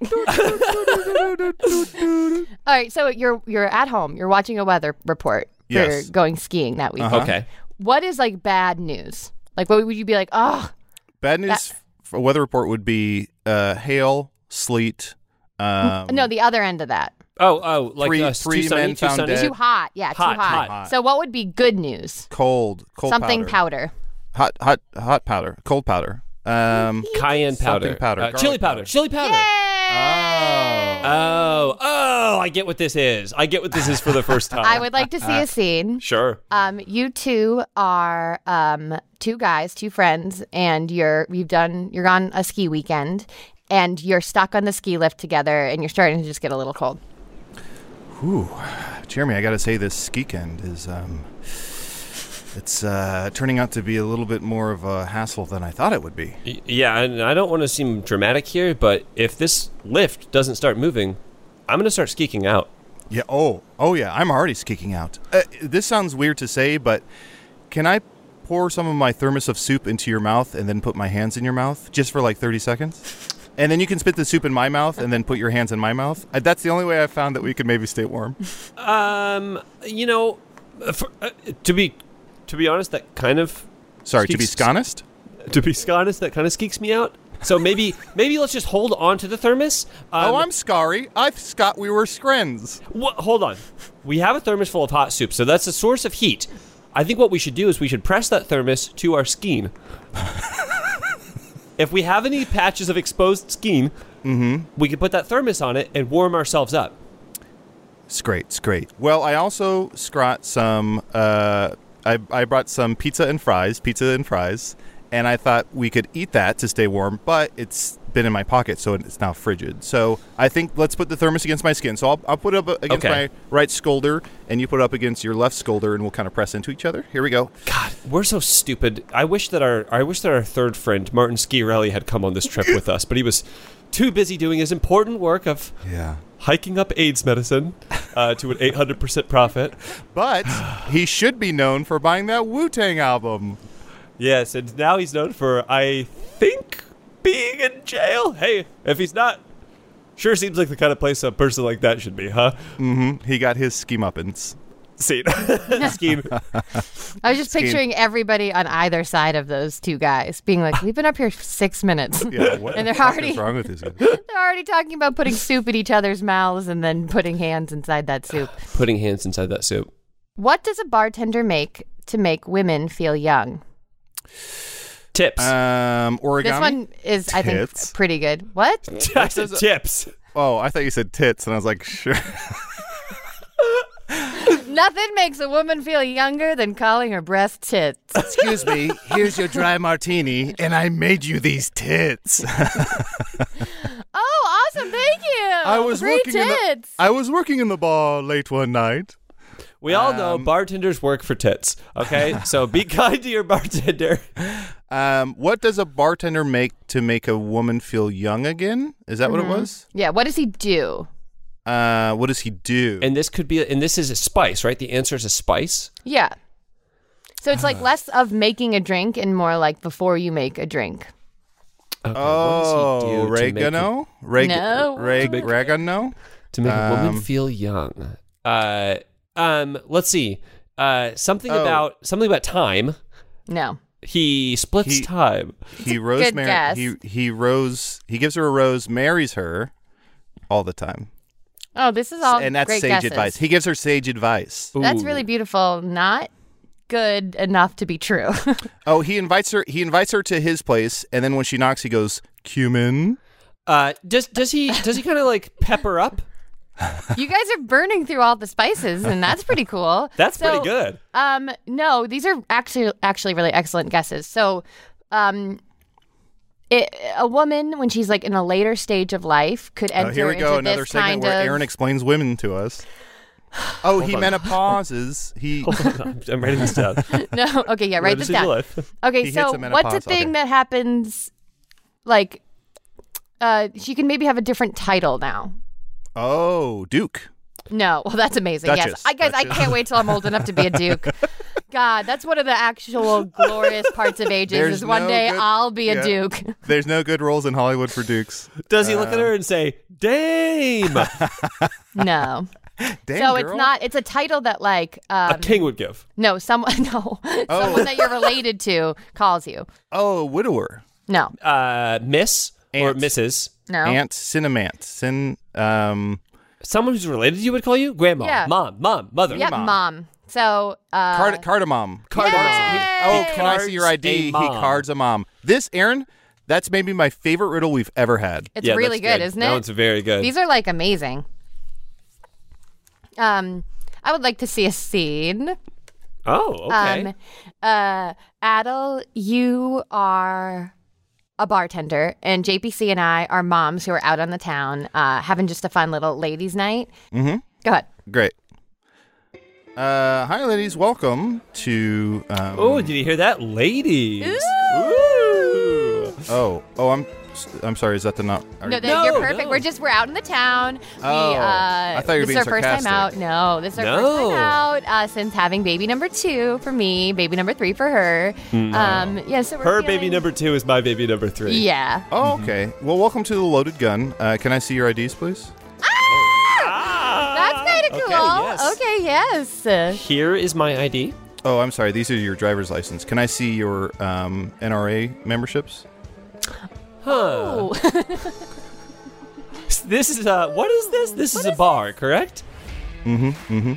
Speaker 5: All right, so you're you're at home. You're watching a weather report for
Speaker 4: Yes.
Speaker 5: going skiing that weekend.
Speaker 6: Okay.
Speaker 5: What is like bad news? Like, what would you be like? Oh,
Speaker 4: Bad news for a weather report would be uh, hail, sleet. Um,
Speaker 5: no, the other end of that.
Speaker 6: Oh, oh, like
Speaker 4: Three-
Speaker 6: uh,
Speaker 4: three
Speaker 6: too sunny,
Speaker 4: men
Speaker 6: too
Speaker 4: found
Speaker 6: sunny.
Speaker 4: dead.
Speaker 5: Too hot. Yeah,
Speaker 6: Hot,
Speaker 5: too hot.
Speaker 6: hot.
Speaker 5: So what would be good news?
Speaker 4: cold, cold
Speaker 5: Something
Speaker 4: powder.
Speaker 5: powder.
Speaker 4: hot, hot, hot powder, cold powder. Um,
Speaker 6: Cayenne powder,
Speaker 4: Something powder,
Speaker 6: Uh,
Speaker 4: garlic
Speaker 6: chili powder,
Speaker 4: powder.
Speaker 6: chili powder.
Speaker 5: Yay!
Speaker 6: Oh, oh, I get what this is. I get what this is for the first time.
Speaker 5: I would like to see a scene.
Speaker 6: Sure.
Speaker 5: Um, you two are um two guys, two friends, and you're you've done you're on a ski weekend, and you're stuck on the ski lift together, and you're starting to just get a little cold.
Speaker 4: Jeremy, I got to say this Skeekend is um, it's uh, turning out to be a little bit more of a hassle than I thought it would be.
Speaker 6: Y- Yeah, and I don't want to seem dramatic here, but if this lift doesn't start moving, I'm going to start skeeking out.
Speaker 4: Yeah. Oh. Oh, yeah. I'm already skeeking out. Uh, this sounds weird to say, but can I pour some of my thermos of soup into your mouth and then put my hands in your mouth just for like thirty seconds? And then you can spit the soup in my mouth and then put your hands in my mouth. Uh, that's the only way I've found that we can maybe stay warm.
Speaker 6: Um, you know, uh, for, uh, to be to be honest, that kind of
Speaker 4: Sorry, to be
Speaker 6: skeeks-
Speaker 4: honest.
Speaker 6: to be honest, that kind of skeeks me out. So maybe maybe let's just hold on to the thermos. Um,
Speaker 4: oh, I'm sorry. I Scott, we were friends.
Speaker 6: wha- hold on. We have a thermos full of hot soup, so that's a source of heat. I think what we should do is we should press that thermos to our skin. If we have any patches of exposed skin,
Speaker 4: Mm-hmm.
Speaker 6: we can put that thermos on it and warm ourselves up.
Speaker 4: It's great. It's great. Well, I also scrot some. Uh, I I brought some pizza and fries, pizza and fries, and I thought we could eat that to stay warm. But it's been in my pocket, so it's now frigid. So I think let's put the thermos against my skin. So I'll I'll put it up against
Speaker 6: Okay.
Speaker 4: my right shoulder, and you put it up against your left shoulder, and we'll kind of press into each other. Here we go.
Speaker 6: God, we're so stupid. I wish that our I wish that our third friend, Martin Schiarelli, had come on this trip with us, but he was too busy doing his important work of
Speaker 4: Yeah.
Speaker 6: hiking up AIDS medicine uh, to an eight hundred percent profit.
Speaker 4: But he should be known for buying that Wu-Tang album.
Speaker 6: Yes, and now he's known for, I think, being in jail. Hey, if he's not, sure seems like the kind of place a person like that should be, huh?
Speaker 4: Mm-hmm. He got his ski-muppins.
Speaker 6: Scene. Scheme.
Speaker 5: I was just
Speaker 4: Scheme.
Speaker 5: picturing everybody on either side of those two guys being like, we've been up here for six minutes.
Speaker 4: Yeah. What
Speaker 5: And
Speaker 4: the
Speaker 5: they're
Speaker 4: fuck
Speaker 5: already-
Speaker 4: is wrong with this guy?
Speaker 5: They're already talking about putting soup in each other's mouths and then putting hands inside that soup.
Speaker 6: Putting hands inside that soup.
Speaker 5: What does a bartender make to make women feel young?
Speaker 6: Tips.
Speaker 4: Um, origami.
Speaker 5: This one is, I think,
Speaker 4: Tits.
Speaker 5: pretty good. What?
Speaker 6: I said tips.
Speaker 4: Oh, I thought you said tits, and I was like, sure.
Speaker 5: Nothing makes a woman feel younger than calling her breast tits.
Speaker 4: Excuse me, here's your dry martini, and I made you these tits.
Speaker 5: Oh, awesome. Thank you.
Speaker 4: I was
Speaker 5: Free
Speaker 4: working in the
Speaker 5: tits.
Speaker 4: I was working in the bar late one night.
Speaker 6: We all know
Speaker 4: Um,
Speaker 6: bartenders work for tits, okay? So be kind to your bartender.
Speaker 4: Um, what does a bartender make to make a woman feel young again? Is that what it was?
Speaker 5: Yeah, what does he do?
Speaker 4: Uh, what does he do?
Speaker 6: And this could be, and this is a spice, right? The answer is a spice.
Speaker 5: Yeah. So it's like less of making a drink and more like before you make a drink.
Speaker 6: Okay,
Speaker 4: oh,
Speaker 6: what does he do to make a-
Speaker 4: oregano? Reg-
Speaker 5: No.
Speaker 4: Reg-
Speaker 6: To make-
Speaker 4: oregano?
Speaker 6: To make a woman
Speaker 4: Um,
Speaker 6: feel young. Uh, um, let's see. Uh, something
Speaker 4: Oh.
Speaker 6: about something about time.
Speaker 5: No.
Speaker 6: He splits
Speaker 4: He-
Speaker 6: time.
Speaker 4: He rosemary.
Speaker 5: guess.
Speaker 4: He he rose. He gives her a rose, marries her, all the time,
Speaker 5: Oh, this is all
Speaker 4: and that's
Speaker 5: great
Speaker 4: sage
Speaker 5: guesses.
Speaker 4: advice. He gives her sage advice.
Speaker 5: That's
Speaker 6: Ooh.
Speaker 5: really beautiful. Not good enough to be true.
Speaker 4: Oh, he invites her. He invites her to his place, and then when she knocks, he goes, "Cumin."
Speaker 6: Uh, does does he does he kind of like pepper up?
Speaker 5: You guys are burning through all the spices, and that's pretty cool.
Speaker 6: That's
Speaker 5: So,
Speaker 6: pretty good.
Speaker 5: Um, no, these are actually actually really excellent guesses. So, um, it, a woman when she's like in a later stage of life could enter
Speaker 4: Oh, here we
Speaker 5: into
Speaker 4: go. Another
Speaker 5: this
Speaker 4: segment
Speaker 5: kind
Speaker 4: where
Speaker 5: of.
Speaker 4: Aaron explains women to us. Oh, he
Speaker 6: on.
Speaker 4: menopauses. He.
Speaker 6: I'm, I'm writing this down.
Speaker 5: No, okay, yeah, write this down.
Speaker 6: Life.
Speaker 5: Okay,
Speaker 4: He hits
Speaker 5: so
Speaker 4: a
Speaker 5: what's a
Speaker 4: menopause,
Speaker 5: thing
Speaker 4: okay.
Speaker 5: that happens? Like, uh, she can maybe have a different title now.
Speaker 4: Oh, Duke.
Speaker 5: No, well, that's amazing. Yes,
Speaker 4: Duchess.
Speaker 5: I guys, I
Speaker 4: Duchess.
Speaker 5: can't wait till I'm old enough to be a duke. God, that's one of the actual glorious parts of ages.
Speaker 4: There's
Speaker 5: is one
Speaker 4: no
Speaker 5: day
Speaker 4: good-
Speaker 5: I'll be a
Speaker 4: yeah.
Speaker 5: duke.
Speaker 4: There's no good roles in Hollywood for dukes.
Speaker 6: Does he look at her and say, "Dame"?
Speaker 5: No,
Speaker 4: Damn,
Speaker 5: so it's
Speaker 4: girl.
Speaker 5: not. It's a title that like um,
Speaker 6: A king would give.
Speaker 5: no, someone no,
Speaker 4: Oh.
Speaker 5: someone that you're related to calls you.
Speaker 4: Oh, widower.
Speaker 5: No,
Speaker 6: Uh, Miss or
Speaker 4: Aunt.
Speaker 6: Missus
Speaker 5: no.
Speaker 4: Aunt Cinnamant. Sin. Um.
Speaker 6: Someone who's related to you would call you grandma,
Speaker 5: Yeah.
Speaker 6: mom, mom, mother.
Speaker 5: Yep,
Speaker 4: mom.
Speaker 5: mom. So uh,
Speaker 4: Card- cardamom.
Speaker 6: Cardamom.
Speaker 5: Yay!
Speaker 4: Oh, can I see your
Speaker 6: Cards
Speaker 4: I D?
Speaker 6: a
Speaker 4: He
Speaker 6: mom.
Speaker 4: cards a mom. This, Aaron, that's maybe my favorite riddle we've ever had.
Speaker 5: it's
Speaker 6: Yeah,
Speaker 5: really
Speaker 6: that's
Speaker 5: good, isn't it?
Speaker 6: That one's very good.
Speaker 5: These are like amazing. Um, I would like to see a scene.
Speaker 6: oh, okay.
Speaker 5: Um, uh, Adel, you are a bartender, and J P C and I are moms who are out on the town, uh, having just a fun little ladies' night.
Speaker 4: Mm-hmm.
Speaker 5: Go ahead.
Speaker 4: Great. Uh, hi, ladies. Welcome to. Um,
Speaker 6: Oh, did you hear that, ladies? Ooh.
Speaker 4: oh, oh, I'm. I'm sorry. Is that the not? are-
Speaker 5: No, the,
Speaker 6: No,
Speaker 5: you're perfect.
Speaker 6: no.
Speaker 5: We're just we're out in the town.
Speaker 4: Oh,
Speaker 5: we, uh,
Speaker 4: I thought you were
Speaker 5: this
Speaker 4: being
Speaker 5: is our first time out.
Speaker 4: sarcastic.
Speaker 5: No, this is our
Speaker 6: No.
Speaker 5: first time out uh, since having baby number two for me, baby number three for her. Um, yeah, so we're
Speaker 6: Her
Speaker 5: feeling-
Speaker 6: baby number two is my baby number three.
Speaker 5: Yeah.
Speaker 4: Oh, okay. Well, welcome to the Loaded Gun. Uh, can I see your I Ds, please?
Speaker 6: Ah!
Speaker 5: That's kind of
Speaker 6: Okay,
Speaker 5: cool.
Speaker 6: yes.
Speaker 5: Okay, yes.
Speaker 6: Here is my I D.
Speaker 4: Oh, I'm sorry. These are your driver's license. Can I see your um, N R A memberships?
Speaker 6: Huh.
Speaker 5: Oh.
Speaker 6: This is uh what is this? This is a bar, correct?
Speaker 4: Mm-hmm. Mm-hmm.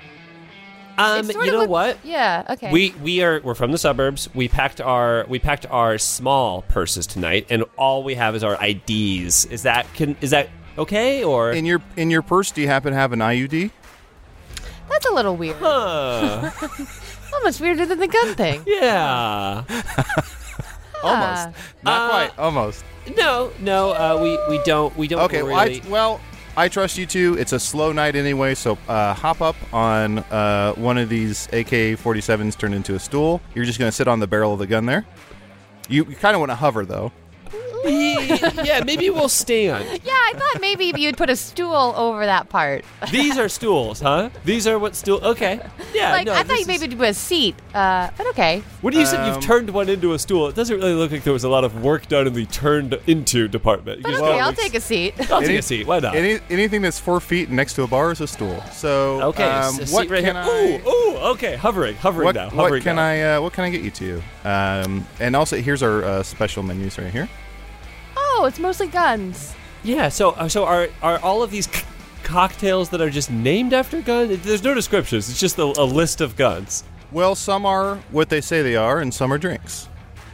Speaker 6: Um,
Speaker 5: It sort
Speaker 6: you
Speaker 5: of
Speaker 6: know
Speaker 5: look-
Speaker 6: what?
Speaker 5: Yeah. Okay.
Speaker 6: We we are we're from the suburbs. We packed our we packed our small purses tonight, and all we have is our I Ds. Is that can is that okay or?
Speaker 4: In your in your purse, do you happen to have an I U D?
Speaker 5: That's a little weird.
Speaker 6: Huh.
Speaker 5: Almost weirder than the gun thing.
Speaker 6: Yeah.
Speaker 4: Almost. Not
Speaker 6: Uh,
Speaker 4: quite. Almost.
Speaker 6: No, no. Uh, we we don't we don't
Speaker 4: Okay.
Speaker 6: really.
Speaker 4: Well, I, well, I trust you two. It's a slow night anyway, so uh, hop up on uh, one of these A K forty-sevens turned into a stool. You're just going to sit on the barrel of the gun there. You, you kind of want to hover, though.
Speaker 6: yeah, maybe we'll stand.
Speaker 5: Yeah, I thought maybe you'd put a stool over that part.
Speaker 6: These are stools, huh? These are what stool? Okay. Yeah.
Speaker 5: like
Speaker 6: no,
Speaker 5: I
Speaker 6: this
Speaker 5: thought
Speaker 6: is-
Speaker 5: maybe it'd be a seat. Uh, but okay.
Speaker 6: When you said
Speaker 4: Um,
Speaker 6: you've turned one into a stool, it doesn't really look like there was a lot of work done in the turned into department.
Speaker 5: But
Speaker 6: You just
Speaker 5: okay,
Speaker 6: kinda
Speaker 5: I'll
Speaker 6: looks-
Speaker 5: take a seat.
Speaker 6: I'll take
Speaker 4: Any-
Speaker 6: a seat. Why not?
Speaker 4: Any, anything that's four feet next to a bar is a stool. So
Speaker 6: okay.
Speaker 4: um,
Speaker 6: so
Speaker 4: what
Speaker 6: seat right
Speaker 4: can
Speaker 6: here.
Speaker 4: I?
Speaker 6: Ooh, ooh. Okay. Hovering, hovering
Speaker 4: What,
Speaker 6: now.
Speaker 4: what
Speaker 6: Hovering
Speaker 4: can
Speaker 6: now.
Speaker 4: I? Uh, what can I get you to? Um, and also, here's our uh, special menus right here.
Speaker 5: Oh, it's mostly guns.
Speaker 6: Yeah. So, uh, so are are all of these c- cocktails that are just named after guns? There's no descriptions. It's just a, a list of guns.
Speaker 4: Well, some are what they say they are, and some are drinks.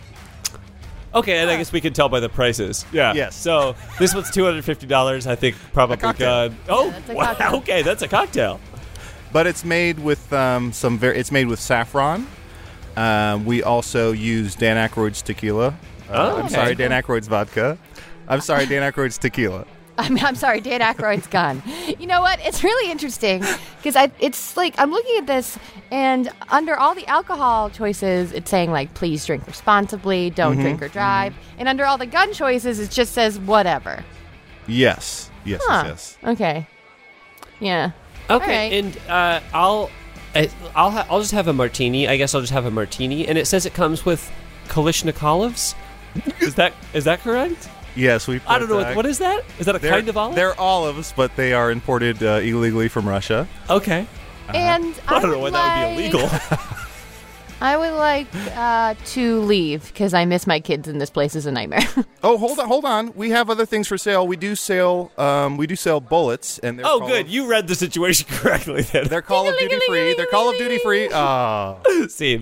Speaker 6: Okay, and I guess we can tell by the prices. Yeah.
Speaker 4: Yes.
Speaker 6: So this one's two hundred fifty dollars. I think probably
Speaker 4: cocktail.
Speaker 6: gun. Oh,
Speaker 5: that's a
Speaker 6: wow.
Speaker 5: cocktail.
Speaker 6: Okay, that's a cocktail.
Speaker 4: But it's made with um, some very. It's made with saffron. Um, we also use Dan Aykroyd's tequila. Uh,
Speaker 6: Oh,
Speaker 4: I'm
Speaker 6: okay.
Speaker 4: sorry, Dan Aykroyd's vodka. I'm sorry, Dan Aykroyd's tequila.
Speaker 5: I'm, I'm sorry, Dan Aykroyd's gun. You know what? It's really interesting because I it's like I'm looking at this and under all the alcohol choices, it's saying like please drink responsibly, don't
Speaker 4: Mm-hmm.
Speaker 5: drink or drive, and under all the gun choices, it just says whatever.
Speaker 4: Yes, yes,
Speaker 5: Huh.
Speaker 4: yes, yes.
Speaker 5: Okay. Yeah.
Speaker 6: Okay,
Speaker 5: Alright.
Speaker 6: and uh, I'll I- I'll ha- I'll just have a martini. I guess I'll just have a martini, and it says it comes with Kalashnikovs. Is that is that correct?
Speaker 4: Yes, we.
Speaker 6: I don't know
Speaker 4: put,
Speaker 6: what,
Speaker 4: uh,
Speaker 6: what is that. Is that a
Speaker 4: they're,
Speaker 6: kind of olive?
Speaker 4: They're olives, but they are imported uh, illegally from Russia.
Speaker 6: Okay.
Speaker 5: And
Speaker 6: I don't
Speaker 5: would
Speaker 6: know why that would be
Speaker 5: like-
Speaker 6: illegal.
Speaker 5: I would like uh, to leave because I miss my kids and this place is a nightmare.
Speaker 4: Oh, hold on, hold on. We have other things for sale. We do sell, um, we do sell bullets, and they're
Speaker 6: oh,
Speaker 4: Call
Speaker 6: good.
Speaker 4: Of,
Speaker 6: You read the situation correctly then.
Speaker 4: they're Call of Duty free. They're Call of Duty free. Ah,
Speaker 6: Scene.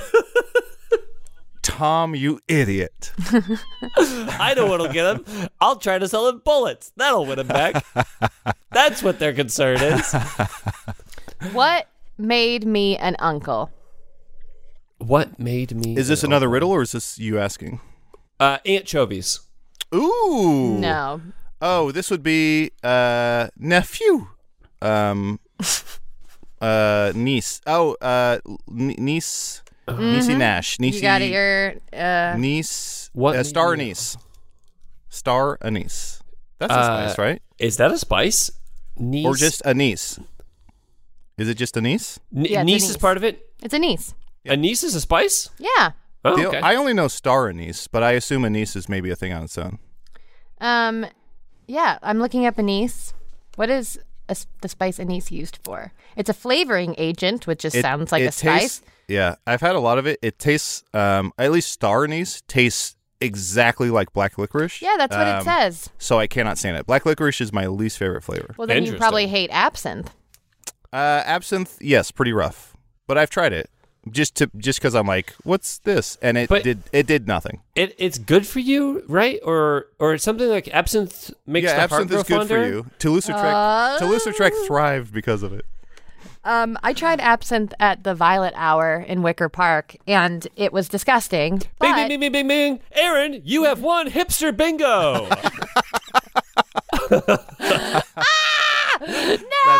Speaker 4: Tom, you idiot.
Speaker 6: I know what'll get him. I'll try to sell him bullets. That'll win him back. That's what their concern is.
Speaker 5: What made me an uncle?
Speaker 6: What made me?
Speaker 4: Is this
Speaker 6: an
Speaker 4: another
Speaker 6: uncle?
Speaker 4: riddle, or is this you asking?
Speaker 6: Uh, anchovies.
Speaker 4: Ooh.
Speaker 5: No.
Speaker 4: Oh, this would be uh, nephew. Um, uh, niece. Oh, uh, n- niece. Niecy Nash. Niecy.
Speaker 5: You got it. Your uh,
Speaker 4: niece.
Speaker 6: What
Speaker 4: Uh, star
Speaker 6: made me-
Speaker 4: anise. Star anise. That's a
Speaker 6: Uh,
Speaker 4: spice, right?
Speaker 6: Is that a spice? Niece.
Speaker 4: Or just anise? Is it just anise?
Speaker 6: N-
Speaker 5: Yeah, it's
Speaker 6: niece is
Speaker 5: anise.
Speaker 6: part of it.
Speaker 5: it's a niece.
Speaker 6: Anise is a spice.
Speaker 5: Yeah.
Speaker 6: Oh,
Speaker 4: The-
Speaker 6: okay.
Speaker 4: I only know star anise, but I assume anise is maybe a thing on its own.
Speaker 5: Um. Yeah. I'm looking up anise. What is a s the spice anise used for? It's a flavoring agent, which just
Speaker 4: It-
Speaker 5: sounds like
Speaker 4: it
Speaker 5: a spice.
Speaker 4: tastes- yeah, I've had a lot of it. It tastes, um, at least star anise tastes exactly like black licorice.
Speaker 5: Yeah, that's what
Speaker 4: Um,
Speaker 5: it says.
Speaker 4: So I cannot stand it. Black licorice is my least favorite flavor.
Speaker 5: Well, then you
Speaker 6: Interesting.
Speaker 5: probably hate absinthe.
Speaker 4: Uh, absinthe, yes, pretty rough, but I've tried it just to just because I'm like, what's this? And it
Speaker 6: But-
Speaker 4: did it did nothing.
Speaker 6: It it's good for you, right? Or or something like absinthe makes
Speaker 4: yeah,
Speaker 6: the heart
Speaker 4: absinthe is
Speaker 6: grow
Speaker 4: good
Speaker 6: fonder?
Speaker 4: for you. Toulouse-Lautrec, Toulouse-Lautrec thrived because of it.
Speaker 5: Um, I tried absinthe at the Violet Hour in Wicker Park, and it was disgusting.
Speaker 6: Bing,
Speaker 5: But
Speaker 6: bing, bing, bing, bing, bing. Aaron, you have won hipster bingo.
Speaker 4: That's
Speaker 5: no!
Speaker 4: outstanding.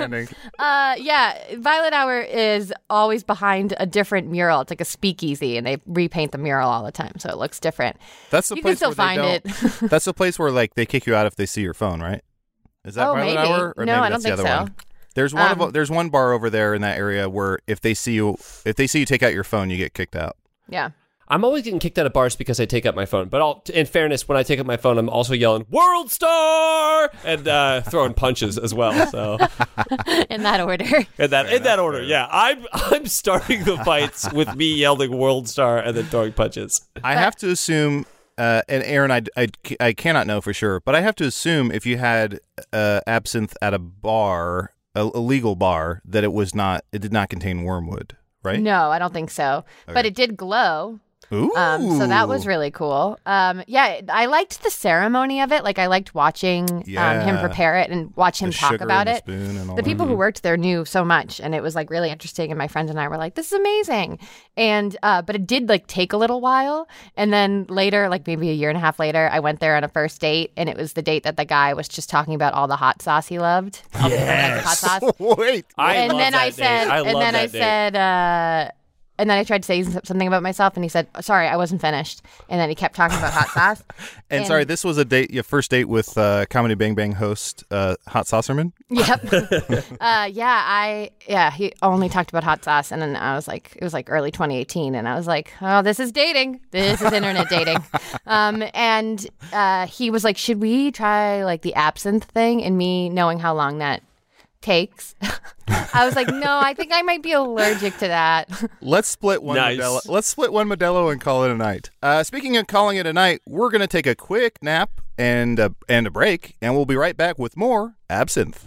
Speaker 4: understanding.
Speaker 5: Uh, yeah, Violet Hour is always behind a different mural. It's like a speakeasy, and they repaint the mural all the time, so it looks different.
Speaker 4: That's the
Speaker 5: You can
Speaker 4: place
Speaker 5: still
Speaker 4: where they
Speaker 5: find
Speaker 4: don't-
Speaker 5: it.
Speaker 4: That's the place where like they kick you out if they see your phone, right? Is that
Speaker 5: Oh,
Speaker 4: Violet
Speaker 5: maybe.
Speaker 4: Hour? Or
Speaker 5: No,
Speaker 4: maybe
Speaker 5: I
Speaker 4: that's
Speaker 5: don't
Speaker 4: the
Speaker 5: think
Speaker 4: other
Speaker 5: so.
Speaker 4: one. There's one
Speaker 5: Um,
Speaker 4: of there's one bar over there in that area where if they see you if they see you take out your phone, you get kicked out.
Speaker 5: Yeah.
Speaker 6: I'm always getting kicked out of bars because I take out my phone. But I'll, in fairness, when I take out my phone, I'm also yelling "World Star" and uh, throwing punches as well. So
Speaker 5: In that order.
Speaker 6: in that in that order, yeah, I'm I'm starting the fights with me yelling "World Star" and then throwing punches.
Speaker 4: I have to assume, uh, and Aaron, I, I, I cannot know for sure, but I have to assume if you had uh, absinthe at a bar, a, a legal bar, that it was not, it did not contain wormwood, right?
Speaker 5: No, I don't think so. But
Speaker 4: Okay.
Speaker 5: it did glow.
Speaker 4: Ooh.
Speaker 5: Um, so that was really cool. Um, yeah, I liked the ceremony of it. Like, I liked watching um, him
Speaker 4: Yeah.
Speaker 5: prepare it and watch him
Speaker 4: The
Speaker 5: talk
Speaker 4: sugar
Speaker 5: about
Speaker 4: and the
Speaker 5: it.
Speaker 4: spoon and all
Speaker 5: The
Speaker 4: that.
Speaker 5: people who worked there knew so much, and it was like really interesting. And my friends and I were like, "This is amazing!" And uh, but it did like take a little while. And then later, like maybe a year and a half later, I went there on a first date, and it was the date that the guy was just talking about all the hot sauce he loved. All the different kinds of hot sauce.
Speaker 4: Wait.
Speaker 6: I
Speaker 5: and
Speaker 6: love
Speaker 5: then
Speaker 6: that
Speaker 5: I
Speaker 6: date.
Speaker 5: said,
Speaker 6: I
Speaker 5: and
Speaker 6: love
Speaker 5: then
Speaker 6: that
Speaker 5: I
Speaker 6: date.
Speaker 5: said, uh, and then I tried to say something about myself, and he said, "Sorry, I wasn't finished." And then he kept talking about hot sauce.
Speaker 4: And,
Speaker 5: And-
Speaker 4: sorry, this was a date, your first date with uh, Comedy Bang Bang host uh, Hot Saucerman.
Speaker 5: Yep. uh, yeah, I yeah. He only talked about hot sauce, and then I was like, it was like early twenty eighteen, and I was like, oh, this is dating. This is internet dating. Um, and uh, he was like, should we try like the absinthe thing? And me knowing how long that takes, I was like, no, I think I might be allergic to that.
Speaker 4: Let's split one
Speaker 6: Nice.
Speaker 4: Modelo. Let's split one Modelo and call it a night. Uh, speaking of calling it a night, we're going to take a quick nap and a, and a break, and we'll be right back with more absinthe.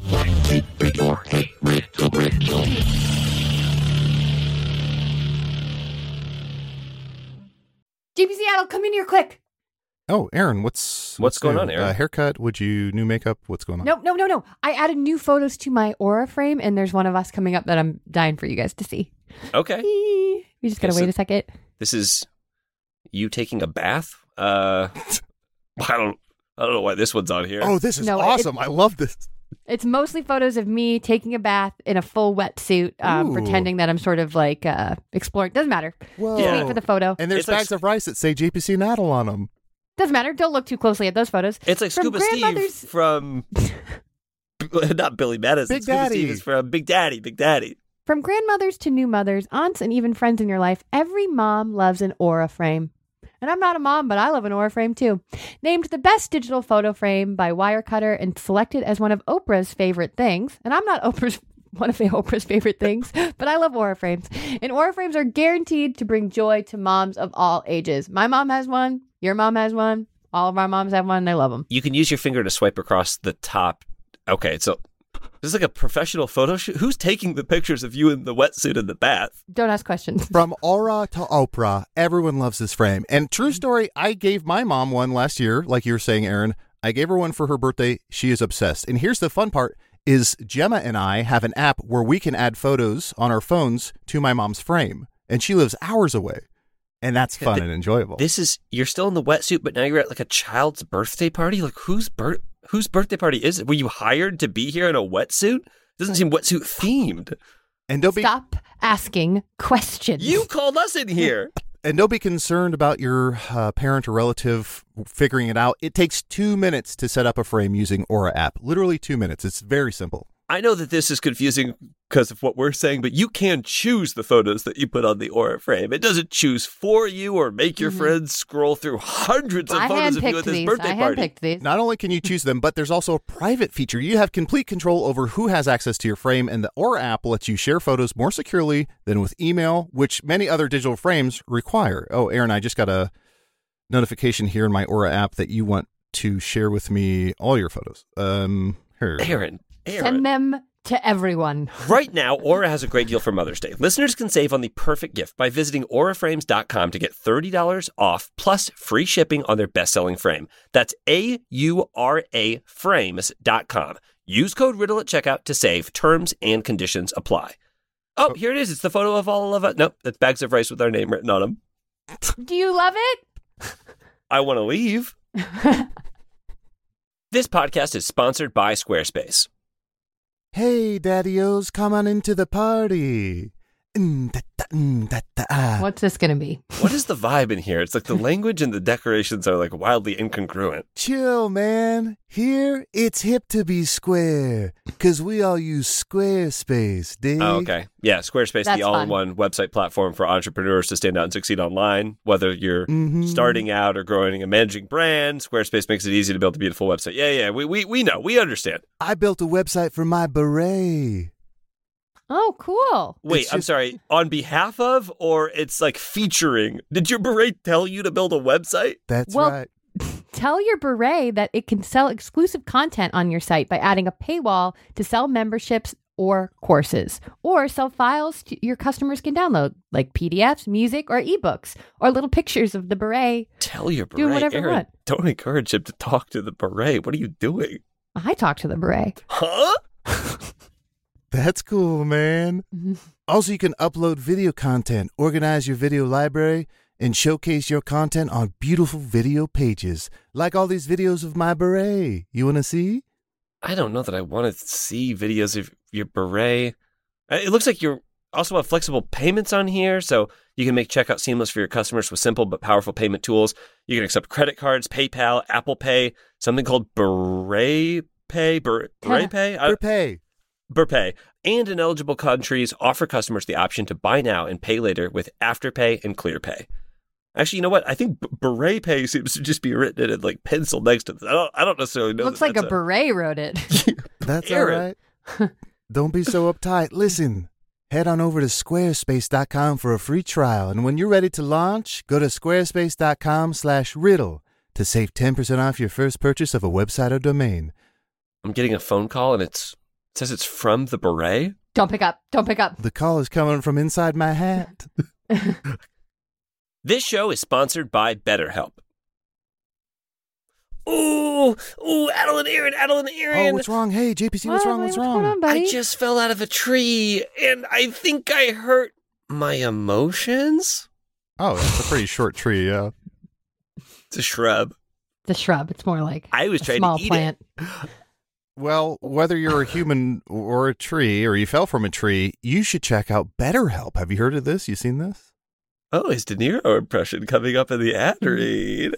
Speaker 5: J P Seattle, come in here quick.
Speaker 4: Oh, Aaron, what's
Speaker 6: What's going
Speaker 4: new?
Speaker 6: on, Aaron?
Speaker 4: Uh, haircut? Would you new makeup? What's going on?
Speaker 5: No, no, no, no. I added new photos to my Aura frame, and there's one of us coming up that I'm dying for you guys to see.
Speaker 6: Okay,
Speaker 5: We just gotta
Speaker 6: Okay,
Speaker 5: wait
Speaker 6: so-
Speaker 5: a second.
Speaker 6: this is you taking a bath. Uh, I don't I don't know why this one's on here.
Speaker 4: Oh, this is
Speaker 5: No, it-
Speaker 4: awesome! I love this.
Speaker 5: It's mostly photos of me taking a bath in a full wetsuit, um,
Speaker 4: Ooh.
Speaker 5: pretending that I'm sort of like uh, exploring. Doesn't matter.
Speaker 4: Whoa!
Speaker 5: Just wait for the photo.
Speaker 4: And there's
Speaker 6: It's like-
Speaker 4: bags of rice that say J P C Nattle on them.
Speaker 5: Doesn't matter. Don't look too closely at those photos.
Speaker 6: It's like
Speaker 5: From
Speaker 6: Scuba Steve
Speaker 5: grandmother's-
Speaker 6: from not Billy Madison.
Speaker 4: Big
Speaker 6: Scuba
Speaker 4: Daddy.
Speaker 6: Steve is from Big Daddy. Big Daddy.
Speaker 5: From grandmothers to new mothers, aunts, and even friends in your life, every mom loves an Aura frame. And I'm not a mom, but I love an Aura frame too. Named the best digital photo frame by Wirecutter and selected as one of Oprah's favorite things. And I'm not Oprah's one of Oprah's favorite things, but I love Aura frames. And Aura frames are guaranteed to bring joy to moms of all ages. My mom has one. Your mom has one. All of our moms have one. They love them.
Speaker 6: You can use your finger to swipe across the top. Okay, so this is like a professional photo shoot. Who's taking the pictures of you in the wetsuit in the bath?
Speaker 5: Don't ask questions.
Speaker 4: From Aura to Oprah, everyone loves this frame. And true story, I gave my mom one last year, like you were saying, Aaron. I gave her one for her birthday. She is obsessed. And here's the fun part is Gemma and I have an app where we can add photos on our phones to my mom's frame. And she lives hours away. And that's fun and enjoyable.
Speaker 6: This is you're still in the wetsuit, but now you're at like a child's birthday party. Like whose birth whose birthday party is it? Were you hired to be here in a wetsuit? Doesn't seem wetsuit themed.
Speaker 4: And don't be
Speaker 5: Stop asking questions.
Speaker 6: You called us in here.
Speaker 4: and don't be concerned about your uh, parent or relative figuring it out. It takes two minutes to set up a frame using Aura app. Literally two minutes. It's very simple.
Speaker 6: I know that this is confusing because of what we're saying, but you can choose the photos that you put on the Aura frame. It doesn't choose for you or make your friends scroll through hundreds of
Speaker 5: I
Speaker 6: photos of you
Speaker 5: handpicked
Speaker 6: at this
Speaker 5: these.
Speaker 6: birthday
Speaker 5: I
Speaker 6: party.
Speaker 5: handpicked these.
Speaker 4: Not only can you choose them, but there's also a private feature. You have complete control over who has access to your frame, and the Aura app lets you share photos more securely than with email, which many other digital frames require. Oh, Aaron, I just got a notification here in my Aura app that you want to share with me all your photos. Um, here.
Speaker 6: Aaron, Aaron.
Speaker 5: Send them to everyone.
Speaker 6: Right now, Aura has a great deal for Mother's Day. Listeners can save on the perfect gift by visiting aura frames dot com to get thirty dollars off plus free shipping on their best-selling frame. That's A U R A frames dot com. Use code RIDDLE at checkout to save. Terms and conditions apply. Oh, here it is. It's the photo of all of us. Nope, that's bags of rice with our name written on them.
Speaker 5: Do you love it?
Speaker 6: I want to leave. This podcast is sponsored by Squarespace.
Speaker 4: Hey, daddy-os, come on into the party. Mm, da, da, mm, da, da, ah.
Speaker 5: What's this going to be?
Speaker 1: What is the vibe in here? It's like the language and the decorations are like wildly incongruent.
Speaker 4: Chill, man. Here, it's hip to be square, because we all use Squarespace, dig?
Speaker 1: Oh, okay. Yeah, Squarespace,
Speaker 5: That's
Speaker 1: the all-in-one website platform for entrepreneurs to stand out and succeed online. Whether you're
Speaker 4: Mhm.
Speaker 1: starting out or growing and managing brand, Squarespace makes it easy to build a beautiful website. Yeah, yeah, we we we know. We understand.
Speaker 4: I built a website for my beret.
Speaker 5: Oh, cool.
Speaker 1: Wait,
Speaker 4: It's
Speaker 1: I'm
Speaker 4: just-
Speaker 1: sorry. On behalf of, or it's like featuring? Did your beret tell you to build a website?
Speaker 4: That's
Speaker 5: Well-
Speaker 4: right.
Speaker 5: Tell your beret that it can sell exclusive content on your site by adding a paywall to sell memberships or courses, or sell files to your customers can download, like P D Fs, music, or ebooks, or little pictures of the beret.
Speaker 1: Tell your beret.
Speaker 5: Do whatever you
Speaker 1: Aaron,
Speaker 5: want.
Speaker 1: don't encourage him to talk to the beret. What are you doing?
Speaker 5: I talk to the beret.
Speaker 1: Huh?
Speaker 4: That's cool, man.
Speaker 5: Mhm.
Speaker 4: Also, you can upload video content, organize your video library, and showcase your content on beautiful video pages, like all these videos of my beret. You want to see?
Speaker 1: I don't know that I want to see videos of your beret. Uh, It looks like you also have flexible payments on here, so you can make checkout seamless for your customers with simple but powerful payment tools. You can accept credit cards, PayPal, Apple Pay, something called Beret Pay, Ber- Beret Pay, I-
Speaker 4: For pay.
Speaker 1: Burpay, and in eligible countries offer customers the option to buy now and pay later with Afterpay and ClearPay. Actually, you know what? I think B- Beret Pay seems to just be written in like pencil next to this. I don't. I don't necessarily know.
Speaker 5: Looks
Speaker 1: that
Speaker 5: like a
Speaker 1: that's
Speaker 5: beret wrote it.
Speaker 4: That's all
Speaker 1: Aaron.
Speaker 4: right. Don't be so uptight. Listen, head on over to squarespace dot com for a free trial. And when you're ready to launch, go to squarespace dot com slash riddle to save ten percent off your first purchase of a website or domain.
Speaker 1: I'm getting a phone call and it's it says it's from the Beret.
Speaker 5: Don't pick up. Don't pick up.
Speaker 4: The call is coming from inside my hat.
Speaker 1: This show is sponsored by BetterHelp. Ooh, ooh, Adeline, Aaron, Adeline, Aaron.
Speaker 4: Oh, what's wrong? Hey, J P C, what's
Speaker 5: What?
Speaker 4: wrong? What's
Speaker 5: What's
Speaker 4: wrong?
Speaker 5: going on, buddy?
Speaker 1: I just fell out of a tree and I think I hurt my emotions.
Speaker 4: Oh, that's a pretty short tree, yeah.
Speaker 1: It's a shrub.
Speaker 5: The shrub. It's more like
Speaker 1: I was
Speaker 5: a
Speaker 1: trying
Speaker 5: small
Speaker 1: to eat
Speaker 5: plant.
Speaker 1: it.
Speaker 4: Well, whether you're a human or a tree, or you fell from a tree, you should check out BetterHelp. Have you heard of this? You seen this?
Speaker 1: Oh, his De Niro impression coming up in the ad read.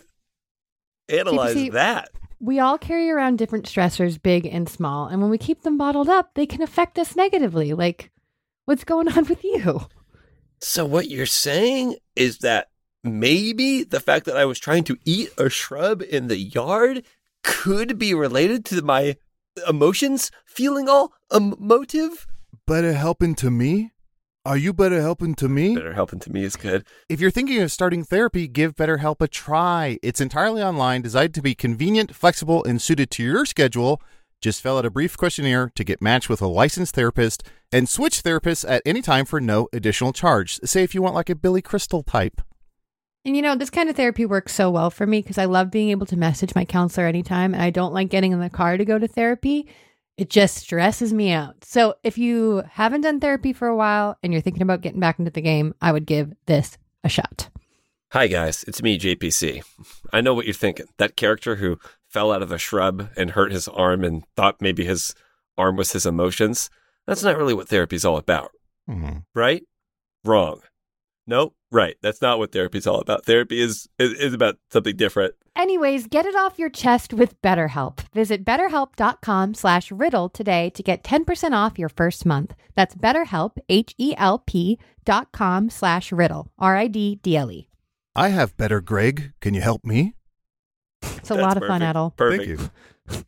Speaker 1: Analyze
Speaker 5: J P C,
Speaker 1: that.
Speaker 5: We all carry around different stressors, big and small, and when we keep them bottled up, they can affect us negatively. Like, what's going on with you?
Speaker 1: So what you're saying is that maybe the fact that I was trying to eat a shrub in the yard could be related to my emotions feeling all emotive?
Speaker 4: Better helping to me? Are you better helping to me?
Speaker 1: Better helping to me is good.
Speaker 4: If you're thinking of starting therapy, give BetterHelp a try. It's entirely online, designed to be convenient, flexible, and suited to your schedule. Just fill out a brief questionnaire to get matched with a licensed therapist and switch therapists at any time for no additional charge. Say if you want like a Billy Crystal type.
Speaker 5: And you know, this kind of therapy works so well for me because I love being able to message my counselor anytime, and I don't like getting in the car to go to therapy. It just stresses me out. So if you haven't done therapy for a while and you're thinking about getting back into the game, I would give this a shot.
Speaker 1: Hi guys, it's me, J P C. I know what you're thinking. That character who fell out of a shrub and hurt his arm and thought maybe his arm was his emotions. That's not really what therapy's all about,
Speaker 4: Mhm.
Speaker 1: right? Wrong. Nope. Right. That's not what therapy's all about. Therapy is, is is about something different.
Speaker 5: Anyways, get it off your chest with BetterHelp. Visit betterhelp.com slash riddle today to get ten percent off your first month. That's BetterHelp, H-E-L-P dot com slash riddle, R I D D L E.
Speaker 4: I have better, Greg. Can you help me?
Speaker 5: It's a
Speaker 1: That's
Speaker 5: lot of fun,
Speaker 1: perfect.
Speaker 5: Adel.
Speaker 1: Perfect.
Speaker 4: Thank you.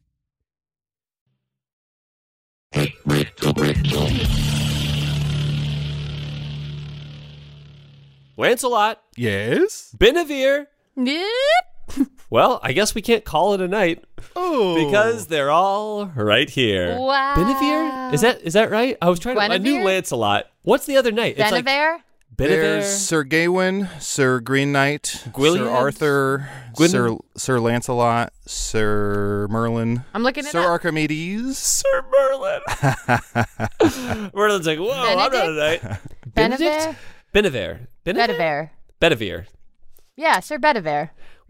Speaker 6: Lancelot,
Speaker 4: Yes?
Speaker 6: Benevere.
Speaker 5: Yep.
Speaker 6: Well, I guess we can't call it a night
Speaker 4: Oh.
Speaker 6: because they're all right here.
Speaker 5: Wow.
Speaker 6: Benevere? Is that is that right? I was trying to. I knew
Speaker 5: Guinevere?
Speaker 6: Lancelot. What's the other knight? It's like
Speaker 5: Benevere?
Speaker 6: Benevere.
Speaker 4: There's Sir Gawain, Sir Green Knight,
Speaker 6: Gwilliam?
Speaker 4: Sir Arthur,
Speaker 6: Gwyn-
Speaker 4: Sir Sir Lancelot, Sir Merlin,
Speaker 5: I'm looking it
Speaker 4: Sir
Speaker 5: up.
Speaker 4: Archimedes.
Speaker 1: Sir Merlin.
Speaker 6: Merlin's like, whoa, I'm not a knight.
Speaker 5: Benevere?
Speaker 6: Benevere. Benevere.
Speaker 5: Bedivere.
Speaker 6: Bedivere.
Speaker 5: Yeah, Sir Bedivere.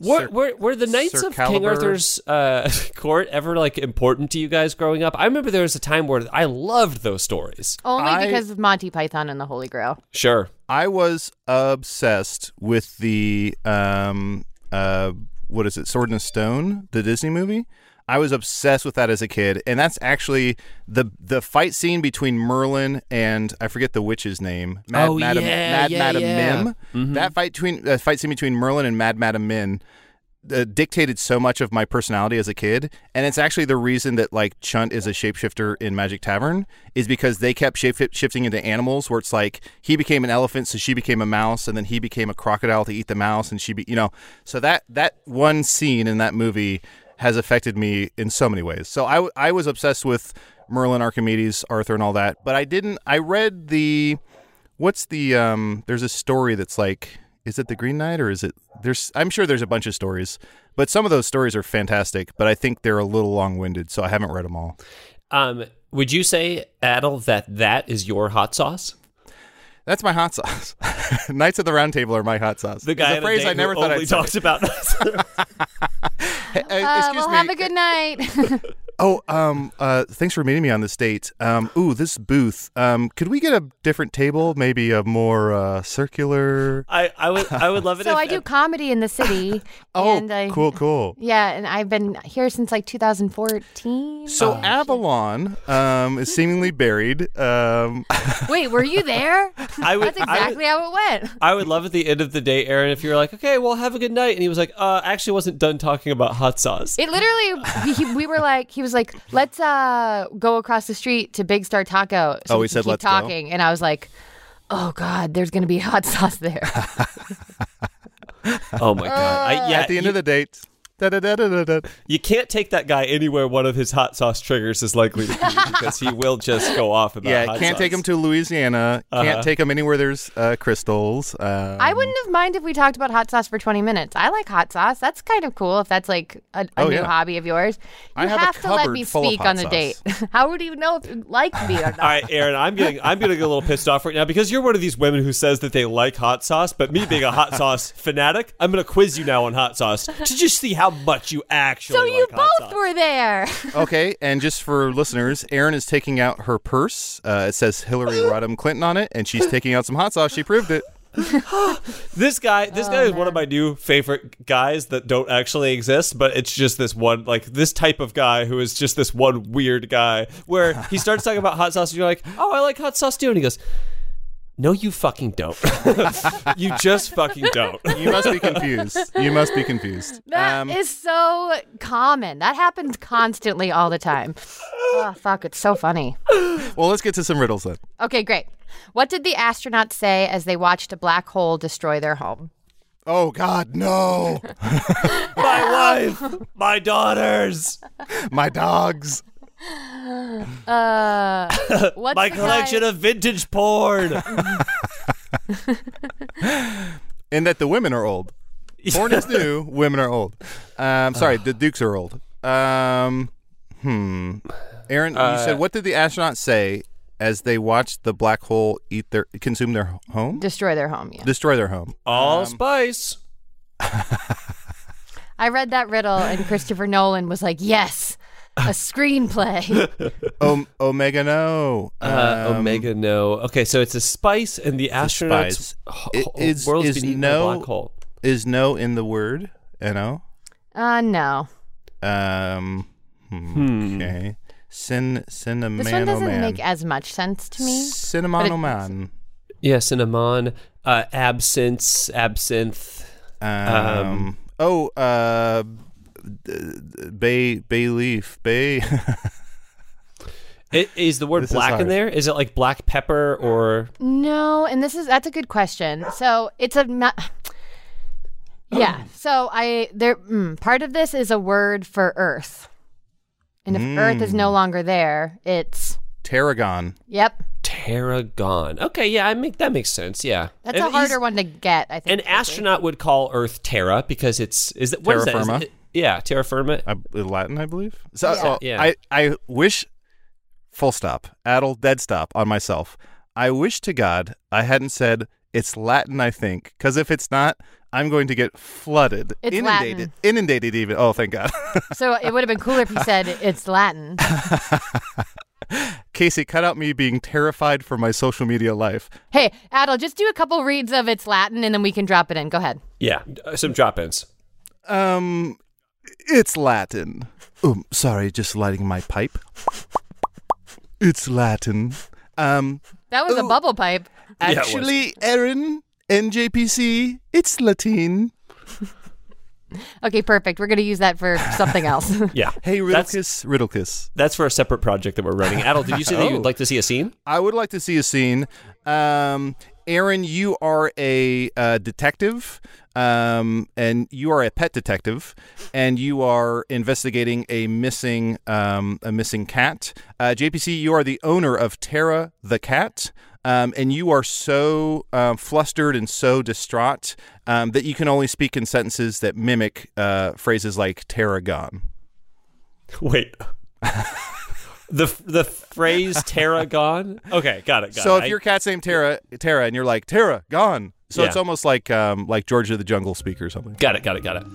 Speaker 6: Were,
Speaker 4: Sir-
Speaker 6: were, were the Knights
Speaker 4: Sir
Speaker 6: of King
Speaker 4: Caliber.
Speaker 6: Arthur's uh, court ever like important to you guys growing up? I remember there was a time where I loved those stories.
Speaker 5: Only
Speaker 4: I-
Speaker 5: because of Monty Python and the Holy Grail.
Speaker 6: Sure.
Speaker 4: I was obsessed with the um uh what is it, Sword in the Stone, the Disney movie. I was obsessed with that as a kid, and that's actually the the fight scene between Merlin and I forget the witch's name. Mad,
Speaker 6: Oh,
Speaker 4: Madam,
Speaker 6: yeah,
Speaker 4: Mad
Speaker 6: yeah,
Speaker 4: Madam
Speaker 6: yeah.
Speaker 4: Mim.
Speaker 6: Mhm.
Speaker 4: That fight between uh, fight scene between Merlin and Mad Madam Mim uh, dictated so much of my personality as a kid, and it's actually the reason that like Chunt is a shapeshifter in Magic Tavern is because they kept shape shifting into animals where it's like he became an elephant, so she became a mouse, and then he became a crocodile to eat the mouse, and she be you know so that that one scene in that movie has affected me in so many ways. So I, w- I was obsessed with Merlin, Archimedes, Arthur, and all that, but I didn't. I read the what's the um. There's a story that's like. Is it the Green Knight or is it there's I'm sure there's a bunch of stories, but some of those stories are fantastic, but I think they're a little long-winded, so I haven't read them all.
Speaker 6: Um, would you say, Adel, that that is your hot sauce?
Speaker 4: That's my hot sauce. Knights of the Round Table are my hot sauce.
Speaker 6: The guy
Speaker 4: It's a phrase I never thought
Speaker 6: only
Speaker 4: I'd say.
Speaker 6: talks about.
Speaker 4: Hey, uh,
Speaker 5: Uh,
Speaker 4: excuse
Speaker 5: well,
Speaker 4: me.
Speaker 5: have a good night.
Speaker 4: Oh, um, uh, thanks for meeting me on this date. Um, ooh, this booth. Um, could we get a different table? Maybe a more uh, circular.
Speaker 6: I, I would I would love it.
Speaker 5: So
Speaker 6: if,
Speaker 5: I do comedy in the city.
Speaker 4: Oh,
Speaker 5: and I,
Speaker 4: cool, cool.
Speaker 5: Yeah, and I've been here since like two thousand fourteen.
Speaker 4: So Avalon um, is seemingly buried. Um,
Speaker 5: Wait, were you there?
Speaker 6: I would,
Speaker 5: That's
Speaker 6: I would-
Speaker 5: exactly how it went.
Speaker 6: I would love at the end of the day, Aaron, if you're like, okay, well, have a good night, and he was like, uh, I actually wasn't done talking about hot sauce.
Speaker 5: It literally, he, we were like, he was like, let's uh go across the street to Big Star Taco. So
Speaker 4: Oh,
Speaker 5: we
Speaker 4: he
Speaker 5: can
Speaker 4: said,
Speaker 5: keep
Speaker 4: "Let's go."
Speaker 5: talking, and I was like, oh God, there's gonna be hot sauce there.
Speaker 6: Oh my god! I, yeah,
Speaker 4: at the end
Speaker 6: you,
Speaker 4: of the date. Da-da-da-da-da-da.
Speaker 6: you can't take that guy anywhere one of his hot sauce triggers is likely to be because he will just go off about
Speaker 4: Yeah,
Speaker 6: hot
Speaker 4: can't
Speaker 6: sauce.
Speaker 4: take him to Louisiana.
Speaker 6: Uh-huh.
Speaker 4: Can't take him anywhere there's uh, crystals. Um,
Speaker 5: I wouldn't have minded if we talked about hot sauce for twenty minutes. I like hot sauce. That's kind of cool if that's like a, a
Speaker 4: Oh,
Speaker 5: new
Speaker 4: yeah.
Speaker 5: hobby of yours. You
Speaker 4: I have a
Speaker 5: have to let
Speaker 4: cupboard
Speaker 5: me
Speaker 4: full of
Speaker 5: speak
Speaker 4: hot
Speaker 5: on the
Speaker 4: sauce.
Speaker 5: date. How would you know if you like me or not?
Speaker 6: All right, Aaron, I'm getting I'm getting a little pissed off right now because you're one of these women who says that they like hot sauce, but me being a hot sauce fanatic, I'm going to quiz you now on hot sauce to just see how much you actually
Speaker 5: So you
Speaker 6: like hot
Speaker 5: both
Speaker 6: sauce.
Speaker 5: were there.
Speaker 4: Okay, and just for listeners, Erin is taking out her purse. Uh, it says Hillary Rodham Clinton on it, and she's taking out some hot sauce. She proved it.
Speaker 6: This guy, this
Speaker 5: Oh,
Speaker 6: guy is one of my new favorite guys that don't actually exist, but it's just this one, like this type of guy who is just this one weird guy where he starts talking about hot sauce and you're like, oh, I like hot sauce too. And he goes, no, you fucking don't. You just fucking don't.
Speaker 4: You must be confused. You must be confused.
Speaker 5: That
Speaker 4: Um,
Speaker 5: is so common. That happens constantly all the time. Oh, fuck. It's so funny.
Speaker 4: well, let's get to some riddles then.
Speaker 5: Okay, great. What did the astronauts say as they watched a black hole destroy their home?
Speaker 4: Oh, God, no.
Speaker 6: My wife, my daughters,
Speaker 4: My dogs.
Speaker 5: Uh, what's
Speaker 6: my
Speaker 5: the
Speaker 6: collection
Speaker 5: guy-
Speaker 6: of vintage porn.
Speaker 4: And that the women are old. Porn is new. Women are old. Um, sorry, the Dukes are old. Um, hmm. Aaron, you
Speaker 6: Uh,
Speaker 4: said, what did the astronauts say as they watched the black hole eat their, consume their home?
Speaker 5: destroy their home? Yeah.
Speaker 4: Destroy their home.
Speaker 6: All spice.
Speaker 5: I read that riddle, and Christopher Nolan was like, "Yes, a screenplay."
Speaker 4: O- Omega no.
Speaker 6: Uh,
Speaker 4: Um,
Speaker 6: Omega no. Okay, so it's a spice, and the astronauts
Speaker 4: spice.
Speaker 6: ho-
Speaker 4: I-
Speaker 6: ho-
Speaker 4: is-
Speaker 6: world's
Speaker 4: is
Speaker 6: been eaten by a
Speaker 4: no-
Speaker 6: black hole.
Speaker 4: Is no in the word? N O?
Speaker 5: uh, no.
Speaker 4: Um, hmm,
Speaker 6: Hmm.
Speaker 4: okay. Cin, cinnamon
Speaker 5: This one doesn't
Speaker 4: man.
Speaker 5: make as much sense to me.
Speaker 4: Cinnamon
Speaker 5: but it-
Speaker 4: man.
Speaker 6: Yeah, cinnamon, uh, absinthe, absinthe.
Speaker 4: Um,
Speaker 6: Um,
Speaker 4: oh, uh, d- d- bay bay leaf bay.
Speaker 6: It, is the word
Speaker 4: This is
Speaker 6: black in
Speaker 4: hard.
Speaker 6: there? Is it like black pepper or?
Speaker 5: No, and this is that's a good question. So it's a ma- yeah. So I there mm, part of this is a word for Earth, and if Earth is no longer there, it's
Speaker 4: Tarragon.
Speaker 5: yep.
Speaker 6: Tarragon. Okay, yeah, I make that makes sense. Yeah,
Speaker 5: That's
Speaker 6: And
Speaker 5: a harder
Speaker 6: he's-
Speaker 5: one to get. I think
Speaker 6: An astronaut would call Earth Terra because it's is that what is
Speaker 4: Terra
Speaker 6: that? Is
Speaker 4: firma.
Speaker 6: it- yeah, terra firma.
Speaker 4: I, Latin, I believe. So,
Speaker 5: Yeah.
Speaker 4: oh,
Speaker 6: Yeah.
Speaker 4: I I wish. Full stop. Addle. Dead stop on myself. I wish to God I hadn't said It's Latin, I think. Because if it's not, I'm going to get flooded.
Speaker 5: It's
Speaker 4: inundated.
Speaker 5: Latin.
Speaker 4: Inundated even. Oh, thank God.
Speaker 5: So it would have been cooler if you said it's Latin.
Speaker 4: Casey, cut out me being terrified for my social media life.
Speaker 5: Hey, Adel, just do a couple reads of it's Latin and then we can drop it in. Go ahead.
Speaker 6: Yeah, uh, some drop-ins.
Speaker 4: Um, it's Latin. Oh, sorry, just lighting my pipe. It's Latin. Um,
Speaker 5: That was a
Speaker 4: Ooh.
Speaker 5: bubble pipe.
Speaker 6: it was.
Speaker 4: actually, Aaron, N J P C, it's Latin.
Speaker 5: Okay, perfect. We're going to use that for something else.
Speaker 6: Yeah.
Speaker 4: Hey,
Speaker 6: That's-
Speaker 4: Riddlekiss, Riddlekiss.
Speaker 6: That's for a separate project that we're running. Adel, did you say that
Speaker 4: Oh.
Speaker 6: you'd like to see a scene?
Speaker 4: I would like to see a scene. Um, Aaron, you are a uh, detective, um, and you are a pet detective, and you are investigating a missing um, a missing cat. Uh, J P C, you are the owner of Tara the cat. Um, and you are so uh, flustered and so distraught um, that you can only speak in sentences that mimic uh, phrases like "Tara gone."
Speaker 6: Wait. the the phrase Tara gone? Okay, got it, got
Speaker 4: So
Speaker 6: it.
Speaker 4: if your cat's named Tara, Tara, and you're like Tara gone, so
Speaker 6: Yeah.
Speaker 4: it's almost like um, like George of the Jungle speak or something.
Speaker 6: I, got it, got it, got it.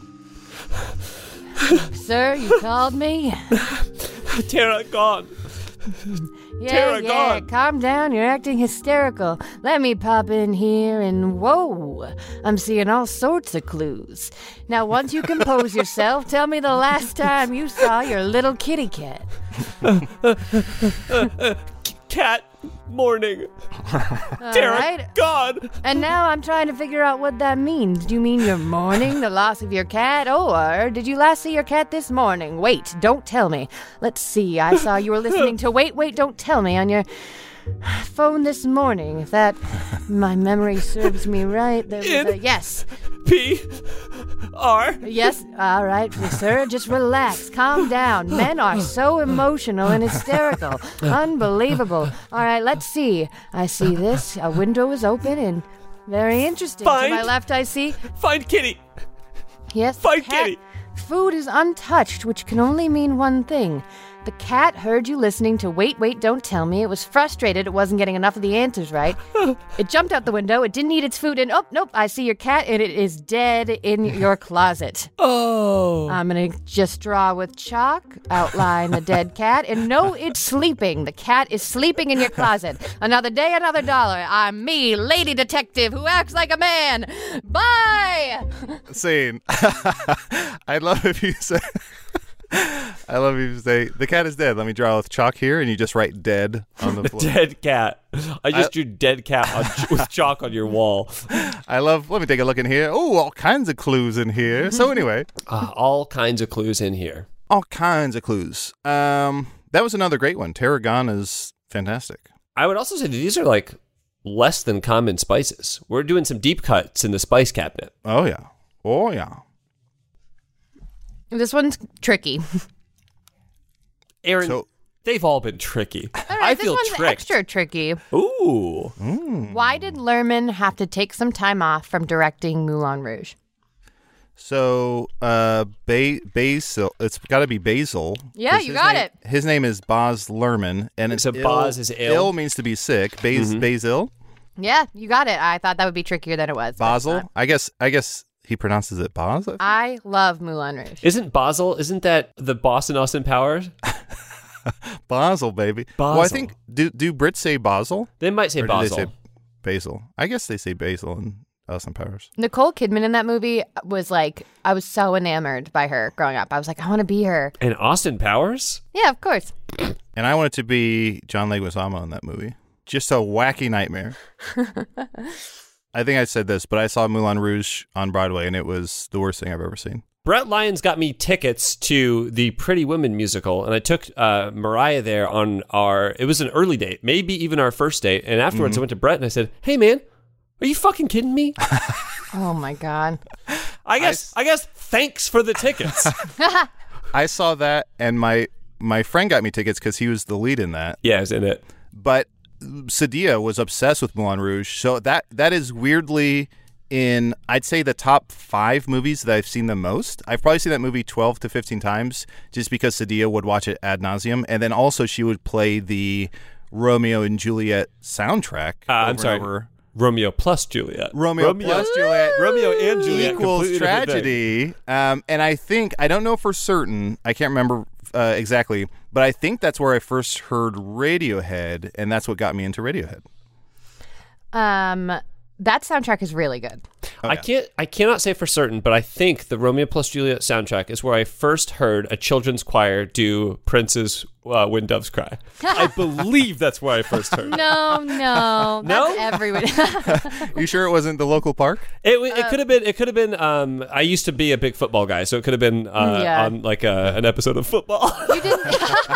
Speaker 5: Sir, you called me?
Speaker 6: Tara gone.
Speaker 5: Yeah,
Speaker 6: Tara,
Speaker 5: yeah,
Speaker 6: gone.
Speaker 5: calm down. You're acting hysterical. Let me pop in here and whoa, I'm seeing all sorts of clues. Now, once you compose yourself, tell me the last time you saw your little kitty cat.
Speaker 6: Cat morning.
Speaker 5: All
Speaker 6: Tara
Speaker 5: right.
Speaker 6: gone.
Speaker 5: And now I'm trying to figure out what that means. Do you mean you're mourning the loss of your cat? Or did you last see your cat this morning? Wait, don't tell me. Let's see. I saw you were listening to Wait, Wait, Don't Tell Me on your phone this morning. If that, my memory serves me right, there was
Speaker 6: In-
Speaker 5: a... Yes.
Speaker 6: P R.
Speaker 5: Yes. All right, sir. Just relax. Calm down. Men are so emotional and hysterical. Unbelievable. All right, let's see. I see this. A window is open and very interesting.
Speaker 6: Find-
Speaker 5: To my left, I see.
Speaker 6: Find Kitty.
Speaker 5: Yes.
Speaker 6: Find
Speaker 5: cat-
Speaker 6: Kitty.
Speaker 5: Food is untouched, which can only mean one thing. The cat heard you listening to Wait, Wait, Don't Tell Me. It was frustrated it wasn't getting enough of the answers right. It jumped out the window. It didn't eat its food. And oh, nope, I see your cat and it is dead in your closet.
Speaker 6: Oh.
Speaker 5: I'm going to just draw with chalk, outline the dead cat, and no, it's sleeping. The cat is sleeping in your closet. Another day, another dollar. I'm me, lady detective who acts like a man. Bye!
Speaker 4: Scene. I'd love if you say. I love if you say the cat is dead. Let me draw with chalk here, and you just write "dead" on the floor.
Speaker 6: Dead cat. I just
Speaker 4: I-
Speaker 6: drew dead cat on, with chalk on your wall.
Speaker 4: I love. Let me take a look in here. Oh, all kinds of clues in here. So anyway,
Speaker 6: Uh, all kinds of clues in here.
Speaker 4: all kinds of clues. Um, that was another great one. Tarragon is fantastic.
Speaker 6: I would also say that these are like less than common spices. We're doing some deep cuts in the spice cabinet.
Speaker 4: Oh yeah. Oh yeah.
Speaker 5: This one's tricky.
Speaker 6: Aaron,
Speaker 4: So-
Speaker 6: they've all been tricky.
Speaker 5: All right,
Speaker 6: I
Speaker 5: this
Speaker 6: feel
Speaker 5: one's
Speaker 6: tricked.
Speaker 5: extra tricky.
Speaker 6: Ooh.
Speaker 5: Why did Lerman have to take some time off from directing Moulin Rouge?
Speaker 4: So, uh, ba- Basil. It's got to be Basil.
Speaker 5: Yeah,
Speaker 4: 'cause
Speaker 5: you
Speaker 4: his
Speaker 5: got
Speaker 4: name-
Speaker 5: it.
Speaker 4: His name is Baz Luhrmann, and it's
Speaker 6: So Baz is ill?
Speaker 4: Ill means to be sick. Bas- Basil.
Speaker 5: Yeah, you got it. I thought that would be trickier than it was. but it's
Speaker 4: Basil.
Speaker 5: not.
Speaker 4: I guess. I guess he pronounces it Baz.
Speaker 5: I love Moulin Rouge.
Speaker 6: Isn't Basel, isn't that the boss in Austin Powers?
Speaker 4: Basil, baby. Well, I
Speaker 6: Basil.
Speaker 4: think do do Brits say Basil?
Speaker 6: They might say
Speaker 4: Or do they
Speaker 6: Basel.
Speaker 4: say Basil? I guess they say Basil in Austin Powers.
Speaker 5: Nicole Kidman in that movie was like, I was so enamored by her growing up. I was like, I want to be her.
Speaker 6: And Austin Powers?
Speaker 5: Yeah, of course.
Speaker 4: And I wanted to be John Leguizamo in that movie. Just a wacky nightmare. I think I said this, but I saw Moulin Rouge on Broadway, and it was the worst thing I've ever seen.
Speaker 6: Brett Lyons got me tickets to the Pretty Women musical, and I took uh, Mariah there on our, it was an early date, maybe even our first date. And afterwards I went to Brett and I said, hey man, are you fucking kidding me?
Speaker 5: Oh my God.
Speaker 6: I guess, I, guess thanks for the tickets.
Speaker 4: I saw that, and my my friend got me tickets because he was the lead in that.
Speaker 6: Yeah, I was in it.
Speaker 4: But Sadia was obsessed with Moulin Rouge, so that that is weirdly in, I'd say, the top five movies that I've seen the most. I've probably seen that movie twelve to fifteen times just because Sadia would watch it ad nauseum, and then also she would play the Romeo and Juliet soundtrack.
Speaker 6: Uh, I'm
Speaker 4: over
Speaker 6: sorry.
Speaker 4: and over.
Speaker 6: Romeo plus Juliet.
Speaker 4: Romeo, plus Juliet.
Speaker 6: Romeo and Juliet
Speaker 4: equals
Speaker 6: completely different thing.
Speaker 4: tragedy. Um, and I think, I don't know for certain, I can't remember uh, exactly, but I think that's where I first heard Radiohead, and that's what got me into Radiohead.
Speaker 5: Um, that soundtrack is really good.
Speaker 4: Oh,
Speaker 6: I
Speaker 4: yeah.
Speaker 6: can't. I cannot say for certain, but I think the Romeo plus Juliet soundtrack is where I first heard a children's choir do Prince's uh, "When Doves Cry." I believe that's where I first heard. it.
Speaker 5: No, no,
Speaker 6: No?
Speaker 5: that's everybody.
Speaker 4: You sure it wasn't the local park?
Speaker 6: It, it could have been. It could have been. Um, I used to be a big football guy, so it could have been uh,
Speaker 5: Yeah.
Speaker 6: on like a, an episode of football.
Speaker 5: You didn't.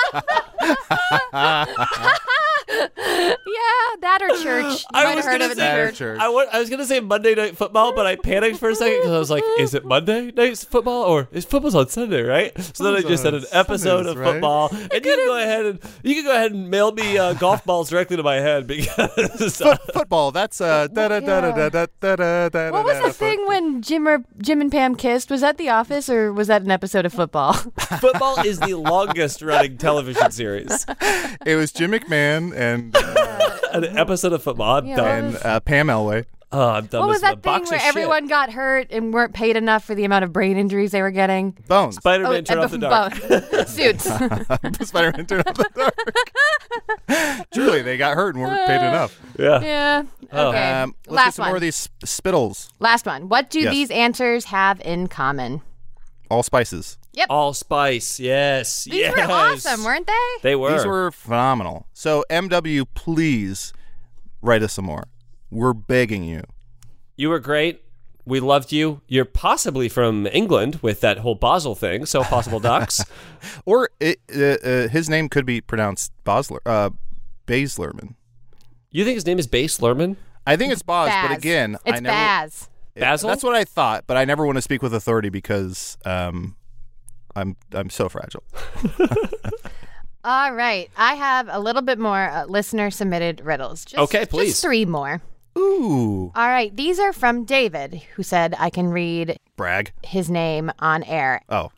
Speaker 5: Yeah, that or church. You
Speaker 6: I
Speaker 5: might
Speaker 6: was
Speaker 5: have heard
Speaker 6: gonna
Speaker 5: of it in
Speaker 6: say-
Speaker 5: church.
Speaker 4: Church.
Speaker 6: I, wa- I was gonna say Monday Night Football, but I panicked for a second because I was like, "Is it Monday Night Football or is football's on Sunday, right?" So then I just said an episode
Speaker 4: Sundays,
Speaker 6: of
Speaker 4: right?
Speaker 6: football, and you can go ahead and you can go ahead and mail me uh, golf balls directly to my head because
Speaker 4: Foot, football. That's uh. Da, da, da, da, da, da, da, da,
Speaker 5: What was
Speaker 4: da,
Speaker 5: the thing when Jim or Jim and Pam kissed? Was that The Office or was that an episode of football?
Speaker 6: football is the longest running television series.
Speaker 4: It was Jim McMahon and uh,
Speaker 6: An episode of football. I'm
Speaker 5: Yeah,
Speaker 6: done.
Speaker 4: and uh, Pam Elway.
Speaker 6: Oh, I'm done.
Speaker 5: What was
Speaker 6: listening
Speaker 5: that
Speaker 6: to a
Speaker 5: thing
Speaker 6: box
Speaker 5: where
Speaker 6: of shit.
Speaker 5: everyone got hurt and weren't paid enough for the amount of brain injuries they were getting?
Speaker 4: Bones.
Speaker 6: Spider-Man
Speaker 5: Oh,
Speaker 6: Turn
Speaker 5: and
Speaker 6: Off the
Speaker 5: bo-
Speaker 6: Dark.
Speaker 5: bo- Suits.
Speaker 4: Spider-Man turned off the dark. Truly, they got hurt and weren't paid enough.
Speaker 6: Yeah.
Speaker 5: Yeah.
Speaker 6: Oh.
Speaker 5: Okay.
Speaker 4: Um, let's
Speaker 5: Last
Speaker 4: get some
Speaker 5: one.
Speaker 4: more of these sp- spittles.
Speaker 5: Last one. What do
Speaker 4: Yes.
Speaker 5: these answers have in common?
Speaker 4: All spices.
Speaker 6: Allspice. Yes.
Speaker 5: These
Speaker 6: yes.
Speaker 5: were awesome, weren't they?
Speaker 6: They were.
Speaker 4: These were phenomenal. So, M W, please write us some more. We're begging you.
Speaker 6: You were great. We loved you. You're possibly from England with that whole Basel thing. So possible ducks.
Speaker 4: Or it, uh, uh, his name could be pronounced Bosler, uh, Baslerman.
Speaker 6: You think his name is Base Lerman?
Speaker 4: I think it's Boz,
Speaker 5: Baz.
Speaker 4: but again,
Speaker 5: it's
Speaker 4: I never.
Speaker 5: Baz.
Speaker 4: it-
Speaker 6: Basil?
Speaker 4: That's what I thought, but I never want to speak with authority because um, I'm I'm so fragile.
Speaker 5: All right. I have a little bit more uh, listener submitted riddles. Just,
Speaker 6: Okay, please.
Speaker 5: Just three more.
Speaker 4: Ooh,
Speaker 5: All right. These are from David, who said I can read
Speaker 4: brag.
Speaker 5: his name on air.
Speaker 4: Oh,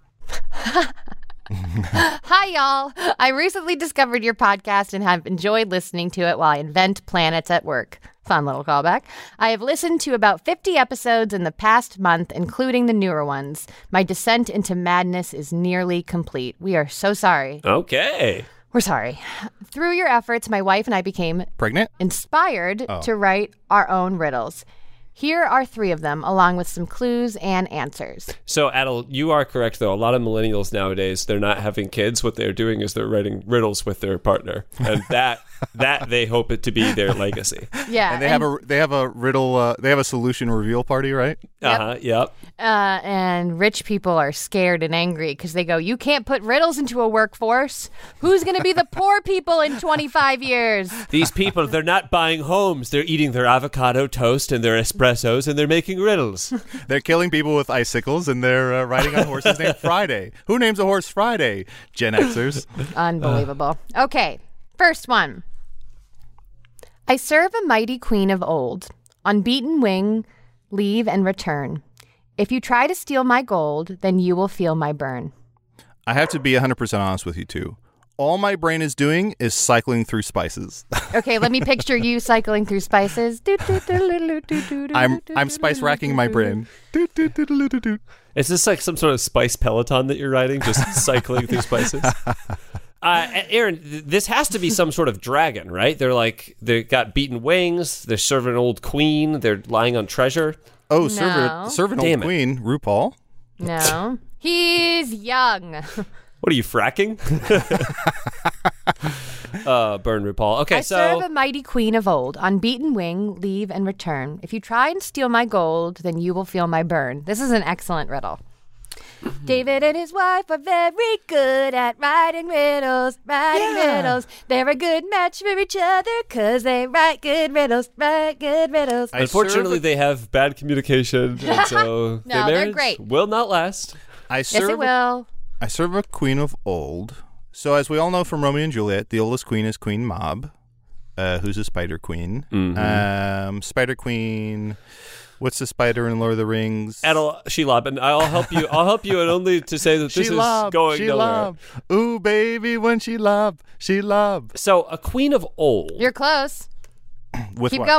Speaker 5: Hi, y'all. I recently discovered your podcast and have enjoyed listening to it while I invent planets at work. Fun little callback. I have listened to about fifty episodes in the past month, including the newer ones. My descent into madness is nearly complete. We are so sorry.
Speaker 6: Okay.
Speaker 5: We're sorry. Through your efforts, my wife and I became
Speaker 4: pregnant.
Speaker 5: inspired
Speaker 4: Oh.
Speaker 5: to write our own riddles. Here are three of them, along with some clues and answers.
Speaker 6: So, Adel, you are correct, though. A lot of millennials nowadays, they're not having kids. What they're doing is they're writing riddles with their partner. And that that they hope it to be their legacy.
Speaker 5: Yeah.
Speaker 4: And they have a they have a riddle. Uh, they have a solution reveal party, right?
Speaker 6: Uh-huh. Yep.
Speaker 5: Uh, and rich people are scared and angry because they go, you can't put riddles into a workforce. Who's going to be the poor people in twenty-five years?
Speaker 6: These people, they're not buying homes. They're eating their avocado toast and their espressos, and they're making riddles.
Speaker 4: They're killing people with icicles, and they're uh, riding on horses named Friday. Who names a horse Friday? Gen Xers.
Speaker 5: Unbelievable. Okay, first one. I serve a mighty queen of old. On beaten wing, leave and return. If you try to steal my gold, then you will feel my burn.
Speaker 4: I have to be one hundred percent honest with you, too. All my brain is doing is cycling through spices.
Speaker 5: Okay, let me picture you cycling through spices.
Speaker 4: I'm I'm spice racking my brain. Do, do, do, do, do, do.
Speaker 6: Is this like some sort of spice peloton that you're riding, just cycling through spices? Uh, Aaron, th- this has to be some sort of dragon, right? They're like, they got beaten wings. They're serving an old queen. They're lying on treasure.
Speaker 4: Oh,
Speaker 5: No.
Speaker 4: servant, servant old
Speaker 6: Damn it.
Speaker 4: queen, RuPaul.
Speaker 5: No. He's young.
Speaker 6: What are you, fracking? uh, burn RuPaul. Okay,
Speaker 5: I
Speaker 6: so
Speaker 5: serve a mighty queen of old. On beaten wing, leave and return. If you try and steal my gold, then you will feel my burn. This is an excellent riddle. David and his wife are very good at writing riddles, writing riddles. They're a good match for each other because they write good riddles, write good riddles.
Speaker 4: I
Speaker 6: unfortunately,
Speaker 4: serve,
Speaker 6: they have bad communication, and so
Speaker 5: No,
Speaker 6: their
Speaker 5: they're
Speaker 6: marriage
Speaker 5: great.
Speaker 6: will not last.
Speaker 4: I
Speaker 5: Yes,
Speaker 4: serve
Speaker 5: it will.
Speaker 4: I serve a queen of old. So as we all know from Romeo and Juliet, the oldest queen is Queen Mab, uh, who's a spider queen.
Speaker 6: Mm-hmm.
Speaker 4: Um, spider queen. What's the spider in Lord of the Rings?
Speaker 6: Adel, Shelob, and I'll help you. I'll help you, and only to say that this
Speaker 4: she
Speaker 6: is
Speaker 4: love,
Speaker 6: going
Speaker 4: she
Speaker 6: nowhere.
Speaker 4: love. Ooh, baby, when she love, she love.
Speaker 6: So, a queen of old.
Speaker 5: You're close.
Speaker 4: With
Speaker 5: Keep
Speaker 4: what?
Speaker 5: going.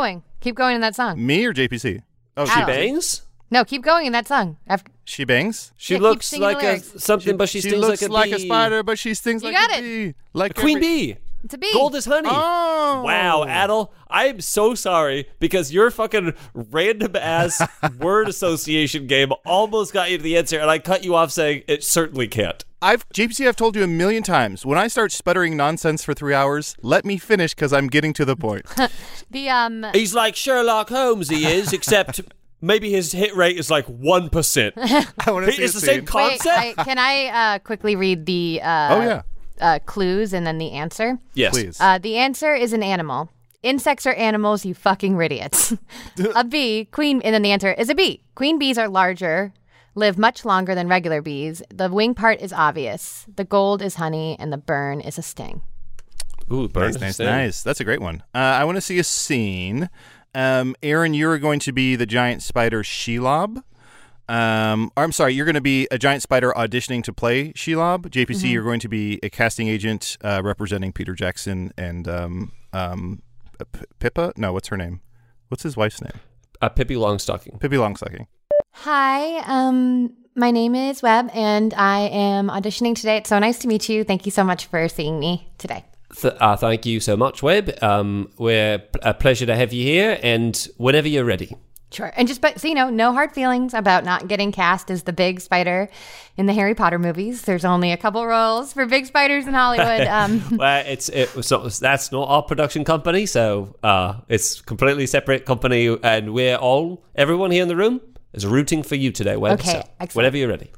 Speaker 5: Keep going in that song.
Speaker 4: Me or J P C? Oh,
Speaker 6: She
Speaker 5: Adam.
Speaker 6: bangs?
Speaker 5: No, keep going in that song. After,
Speaker 4: She bangs?
Speaker 6: She
Speaker 5: Yeah, keep
Speaker 6: looks
Speaker 5: singing the
Speaker 6: like a,
Speaker 5: lyrics.
Speaker 6: something, but she,
Speaker 4: she
Speaker 6: stings
Speaker 4: looks
Speaker 6: like a
Speaker 4: like a
Speaker 6: bee.
Speaker 4: spider, but she stings
Speaker 5: You
Speaker 4: like
Speaker 5: got
Speaker 4: a
Speaker 5: it.
Speaker 4: bee. Like
Speaker 6: Queen
Speaker 4: every-
Speaker 6: bee.
Speaker 5: it's a bee.
Speaker 6: Gold is honey.
Speaker 4: Oh.
Speaker 6: Wow, Adel, I'm so sorry because your fucking random ass word association game almost got you to the answer, and I cut you off saying it certainly can't.
Speaker 4: I've J P C, I've told you a million times. When I start sputtering nonsense for three hours, let me finish because I'm getting to the point.
Speaker 5: The um.
Speaker 6: He's like Sherlock Holmes, he is, except maybe his hit rate is like one percent.
Speaker 4: I want to see
Speaker 6: It's
Speaker 4: a
Speaker 6: the same
Speaker 4: scene.
Speaker 6: concept.
Speaker 5: Wait, I, can I uh, quickly read the uh,
Speaker 4: Oh, yeah.
Speaker 5: uh, clues and then the answer?
Speaker 6: Yes.
Speaker 4: Please.
Speaker 5: Uh, the answer is an animal. Insects are animals, you fucking idiots. A bee, queen, and then the answer is a bee. Queen bees are larger, live much longer than regular bees. The wing part is obvious. The gold is honey, and the burn is a sting.
Speaker 6: Ooh, burn
Speaker 4: Nice, nice, nice. That's a great one. Uh, I want to see a scene. Um, Aaron, you're going to be the giant spider Shelob. Um, or I'm sorry, you're going to be a giant spider auditioning to play Shelob. J P C,
Speaker 5: Mm-hmm.
Speaker 4: you're going to be a casting agent uh, representing Peter Jackson and um, um, P- Pippa. No, what's her name? What's his wife's name?
Speaker 6: Uh, Pippi Longstocking.
Speaker 4: Pippi Longstocking.
Speaker 5: Hi, um, my name is Webb, and I am auditioning today. It's so nice to meet you. Thank you so much for seeing me today.
Speaker 6: Th- uh, thank you so much, Webb. Um, we're p- a pleasure to have you here, and whenever you're ready.
Speaker 5: Sure. And just, but so you know, no hard feelings about not getting cast as the big spider in the Harry Potter movies. There's only a couple roles for big spiders in Hollywood. Um,
Speaker 6: Well, it's it, was not, that's not our production company, so uh, it's completely separate company, and we're all everyone here in the room is rooting for you today, Webb.
Speaker 5: Okay,
Speaker 6: so
Speaker 5: excellent.
Speaker 6: whenever you're ready.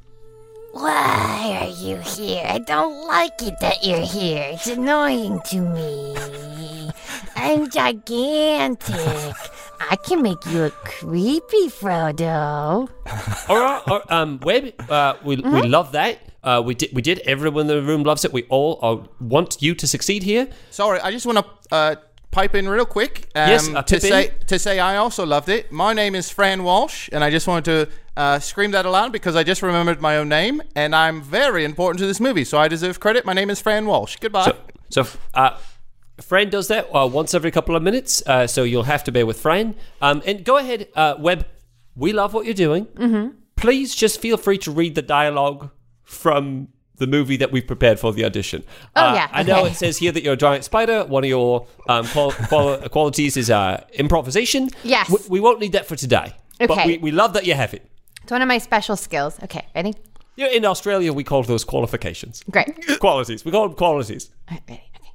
Speaker 7: Why are you here? I don't like it that you're here. It's annoying to me. I'm gigantic. I can make you look creepy, Frodo.
Speaker 6: All right, all right, um, Webb, uh, we we love that. Uh, we did we did. Everyone in the room loves it. We all uh, want you to succeed here.
Speaker 4: Sorry, I just want to uh, pipe in real quick. Um,
Speaker 6: Yes, uh,
Speaker 4: to
Speaker 6: pip in.
Speaker 4: say to say I also loved it. My name is Fran Walsh, and I just wanted to uh, scream that aloud because I just remembered my own name, and I'm very important to this movie, so I deserve credit. My name is Fran Walsh. Goodbye.
Speaker 6: So, so uh, Fran does that uh, once every couple of minutes, uh, so you'll have to bear with Fran. Um, and go ahead, uh, Webb. We love what you're doing. Mm-hmm. Please just feel free to read the dialogue from the movie that we've prepared for the audition.
Speaker 5: Oh,
Speaker 6: Uh,
Speaker 5: yeah,
Speaker 6: I know
Speaker 5: okay.
Speaker 6: it says here that you're a giant spider. One of your um, qual- qual- qualities is uh, improvisation.
Speaker 5: Yes.
Speaker 6: We, we won't need that for today. But
Speaker 5: Okay.
Speaker 6: we, we love that you have it.
Speaker 5: it's one of my special skills. Okay, ready?
Speaker 6: You know, in Australia, we call those qualifications.
Speaker 5: Great.
Speaker 6: Qualities. We call them qualities.
Speaker 5: All right, ready? Okay.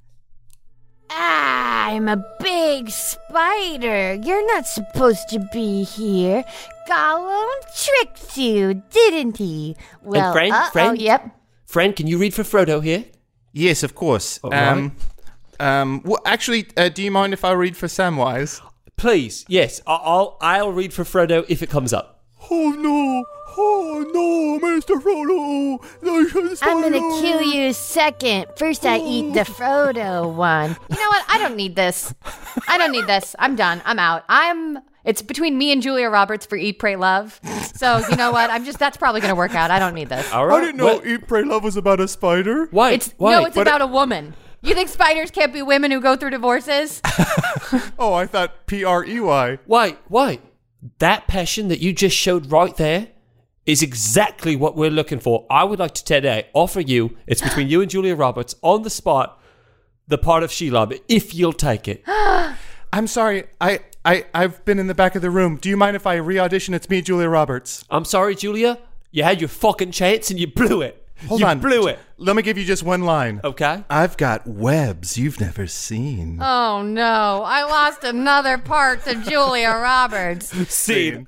Speaker 7: I'm a big spider. You're not supposed to be here. Gollum tricked you, didn't he? Well,
Speaker 6: friend,
Speaker 7: uh-oh,
Speaker 6: friend?
Speaker 7: yep.
Speaker 6: Fran, can you read for Frodo here?
Speaker 4: Yes, of course.
Speaker 6: All
Speaker 4: um, um, well, actually, uh, do you mind if I read for Samwise?
Speaker 6: Please, yes. I- I'll I'll read for Frodo if it comes up.
Speaker 4: Oh no! Oh no, Mister Frodo!
Speaker 7: I'm gonna kill you second. First, I eat the Frodo one.
Speaker 5: You know what? I don't need this. I don't need this. I'm done. I'm out. I'm. It's between me and Julia Roberts for Eat, Pray, Love. So you know what? I'm just. That's probably going to work out. I don't need this.
Speaker 6: All right. Well,
Speaker 4: Eat, Pray, Love was about a spider.
Speaker 6: why?
Speaker 5: It's
Speaker 6: why?
Speaker 5: no. It's
Speaker 4: But-
Speaker 5: about a woman. You think spiders can't be women who go through divorces?
Speaker 4: Oh, I thought P R E Y.
Speaker 6: Why? Why? That passion that you just showed right there is exactly what we're looking for. I would like to today offer you. It's between you and Julia Roberts on the spot. The part of Shelob, if you'll take it.
Speaker 4: I'm sorry. I, I, I've been in the back of the room. Do you mind if I re-audition? It's me, Julia Roberts.
Speaker 6: I'm sorry, Julia. You had your fucking chance and you blew it.
Speaker 4: Hold
Speaker 6: you
Speaker 4: on.
Speaker 6: blew it.
Speaker 4: Let me give you just one line.
Speaker 6: Okay.
Speaker 4: I've got webs you've never seen.
Speaker 5: Oh no! I lost another part to Julia Roberts.
Speaker 6: Scene.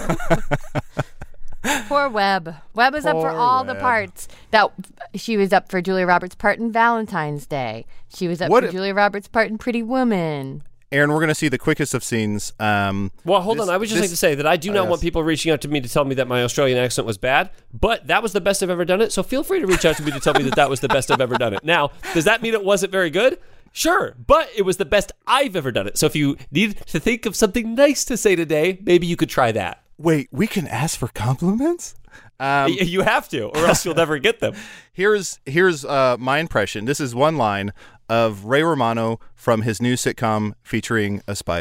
Speaker 5: Poor Webb. Webb was up for
Speaker 4: Poor
Speaker 5: all the
Speaker 4: Webb.
Speaker 5: parts. That she was up for Julia Roberts' part in Valentine's Day. She was up
Speaker 4: What
Speaker 5: for
Speaker 4: if-
Speaker 5: Julia Roberts' part in Pretty Woman.
Speaker 4: Aaron, we're going to see the quickest of scenes. Um,
Speaker 6: Well, hold
Speaker 4: This-
Speaker 6: on. I would just
Speaker 4: this-
Speaker 6: like to say that I do
Speaker 4: Oh,
Speaker 6: not
Speaker 4: yes.
Speaker 6: want people reaching out to me to tell me that my Australian accent was bad, but that was the best I've ever done it. So feel free to reach out to me to tell me that that was the best I've ever done it. Now, does that mean it wasn't very good? Sure, but it was the best I've ever done it. So if you need to think of something nice to say today, maybe you could try that.
Speaker 4: wait, we can ask for compliments? Um,
Speaker 6: Y- you have to, or else you'll never get them.
Speaker 4: Here's here's uh, my impression. This is one line of Ray Romano from his new sitcom featuring a spider.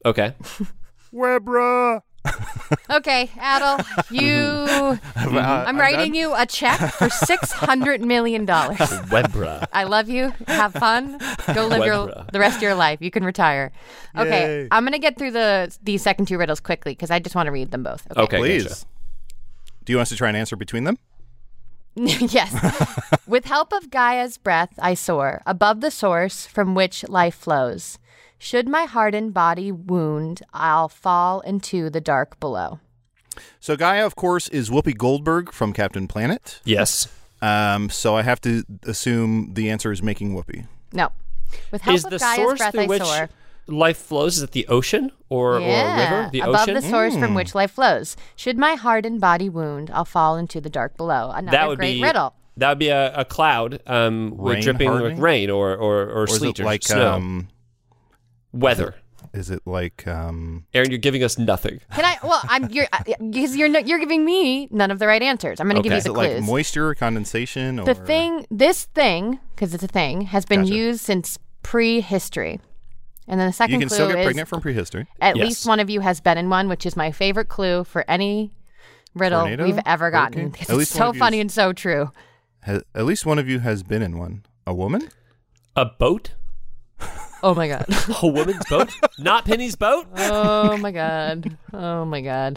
Speaker 6: Okay.
Speaker 4: Webra.
Speaker 5: Okay, Adel, you. I'm, I'm writing you a check for six hundred million dollars.
Speaker 6: Webra.
Speaker 5: I love you. Have fun. Go live your
Speaker 6: Webra.
Speaker 5: the rest of your life. You can retire. Okay,
Speaker 4: Yay.
Speaker 5: I'm gonna get through the these second two riddles quickly because I just want to read them both.
Speaker 6: Okay,
Speaker 4: Please.
Speaker 6: gotcha.
Speaker 4: Do you want us to try and answer between them?
Speaker 5: Yes. With help of Gaia's breath, I soar above the source from which life flows. Should my hardened body wound, I'll fall into the dark below.
Speaker 4: So Gaia, of course, is Whoopi Goldberg from Captain Planet.
Speaker 6: Yes.
Speaker 4: Um, so I have to assume the answer is making Whoopi.
Speaker 5: No. With help
Speaker 6: Is
Speaker 5: of
Speaker 6: the
Speaker 5: Gaia's
Speaker 6: source
Speaker 5: breath,
Speaker 6: through
Speaker 5: I
Speaker 6: which
Speaker 5: soar.
Speaker 6: life flows? Is it the ocean or,
Speaker 5: Yeah,
Speaker 6: or river? The
Speaker 5: above
Speaker 6: ocean?
Speaker 5: the source from which life flows. Should my hardened body wound, I'll fall into the dark below. Another
Speaker 6: that would
Speaker 5: great
Speaker 6: be
Speaker 5: riddle.
Speaker 6: That would be a, a cloud um, with
Speaker 4: Rain
Speaker 6: dripping
Speaker 4: hardening?
Speaker 6: like rain or or, or,
Speaker 4: Or is
Speaker 6: sleet
Speaker 4: it
Speaker 6: or
Speaker 4: like
Speaker 6: snow.
Speaker 4: um,
Speaker 6: Weather.
Speaker 4: is it like um,
Speaker 6: Aaron, you're giving us nothing.
Speaker 5: Can I? Well, I'm you're because you're no, you're giving me none of the right answers. I'm going to give
Speaker 6: Okay.
Speaker 5: you
Speaker 4: is
Speaker 5: the
Speaker 4: it like
Speaker 5: clues.
Speaker 4: moisture, condensation, or
Speaker 5: the thing, this thing, because it's a thing, has been
Speaker 4: Gotcha.
Speaker 5: used since prehistory. And then the second
Speaker 4: you can
Speaker 5: clue
Speaker 4: still get
Speaker 5: is
Speaker 4: pregnant from prehistory.
Speaker 5: at
Speaker 6: Yes.
Speaker 5: least one of you has been in one, which is my favorite clue for any riddle
Speaker 4: Tornado?
Speaker 5: we've ever gotten.
Speaker 4: Hurricane?
Speaker 5: Because
Speaker 4: At
Speaker 5: it's
Speaker 4: least one
Speaker 5: so
Speaker 4: of you
Speaker 5: funny
Speaker 4: is-
Speaker 5: and so true.
Speaker 4: Has, at least one of you has been in one. A woman?
Speaker 6: A boat?
Speaker 5: Oh my god.
Speaker 6: A woman's boat? Not Penny's boat?
Speaker 5: Oh my god. Oh my god.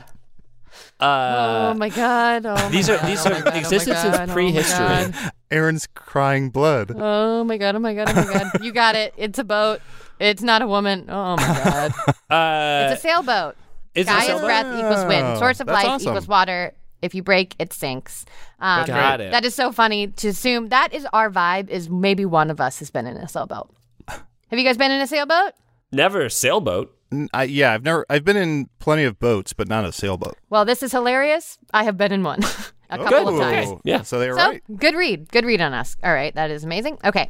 Speaker 6: Uh,
Speaker 5: Oh my god. Oh my
Speaker 6: these are
Speaker 5: god.
Speaker 6: these
Speaker 5: Oh my
Speaker 6: are
Speaker 5: God. Oh my
Speaker 6: existed
Speaker 5: God.
Speaker 6: since
Speaker 5: Oh my
Speaker 6: prehistory.
Speaker 5: God.
Speaker 4: Aaron's crying blood.
Speaker 5: Oh my god. Oh my god. Oh my god. You got it. It's a boat. It's not a woman. Oh my god.
Speaker 6: Uh,
Speaker 5: It's a sailboat.
Speaker 6: is it a
Speaker 5: Gaia's
Speaker 6: sailboat?
Speaker 5: breath equals wind.
Speaker 4: Wow,
Speaker 5: Source of
Speaker 4: that's
Speaker 5: life
Speaker 4: awesome.
Speaker 5: equals water. If you break, it sinks. Um,
Speaker 6: Got it.
Speaker 5: That is so funny to assume. That is our vibe. Is maybe one of us has been in a sailboat. Have you guys been in a sailboat?
Speaker 6: Never a sailboat.
Speaker 4: N- I, yeah, I've never. I've been in plenty of boats, but not a sailboat.
Speaker 5: Well, this is hilarious. I have been in one a couple of times.
Speaker 4: Ooh.
Speaker 6: Yeah.
Speaker 4: So they were
Speaker 5: So
Speaker 4: right.
Speaker 5: good read. Good read on us. All right, that is amazing. Okay.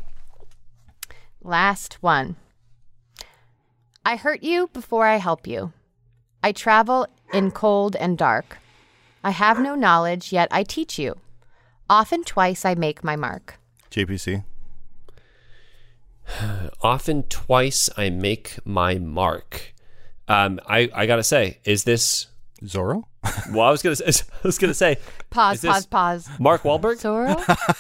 Speaker 5: Last one. I hurt you before I help you. I travel in cold and dark. I have no knowledge, yet I teach you. Often twice I make my mark.
Speaker 4: J P C.
Speaker 6: Often twice I make my mark. Um, I, I gotta say, is this?
Speaker 4: Zorro.
Speaker 6: Well, I was gonna say, I was gonna say
Speaker 5: Pause,
Speaker 6: Is this-
Speaker 5: pause, pause.
Speaker 6: Mark Wahlberg.
Speaker 5: Zorro?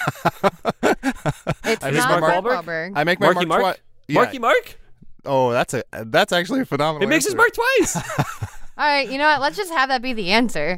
Speaker 5: It's
Speaker 4: I
Speaker 5: not
Speaker 4: make
Speaker 5: Mark
Speaker 6: Mark
Speaker 5: Wahlberg.
Speaker 6: Wahlberg?
Speaker 4: I make my
Speaker 6: Marky
Speaker 4: mark.
Speaker 6: Mark.
Speaker 4: twi- yeah.
Speaker 6: Marky Mark.
Speaker 4: Oh, that's a that's actually a phenomenal.
Speaker 6: It makes his
Speaker 4: answer.
Speaker 6: mark twice.
Speaker 5: All right, you know what? Let's just have that be the answer.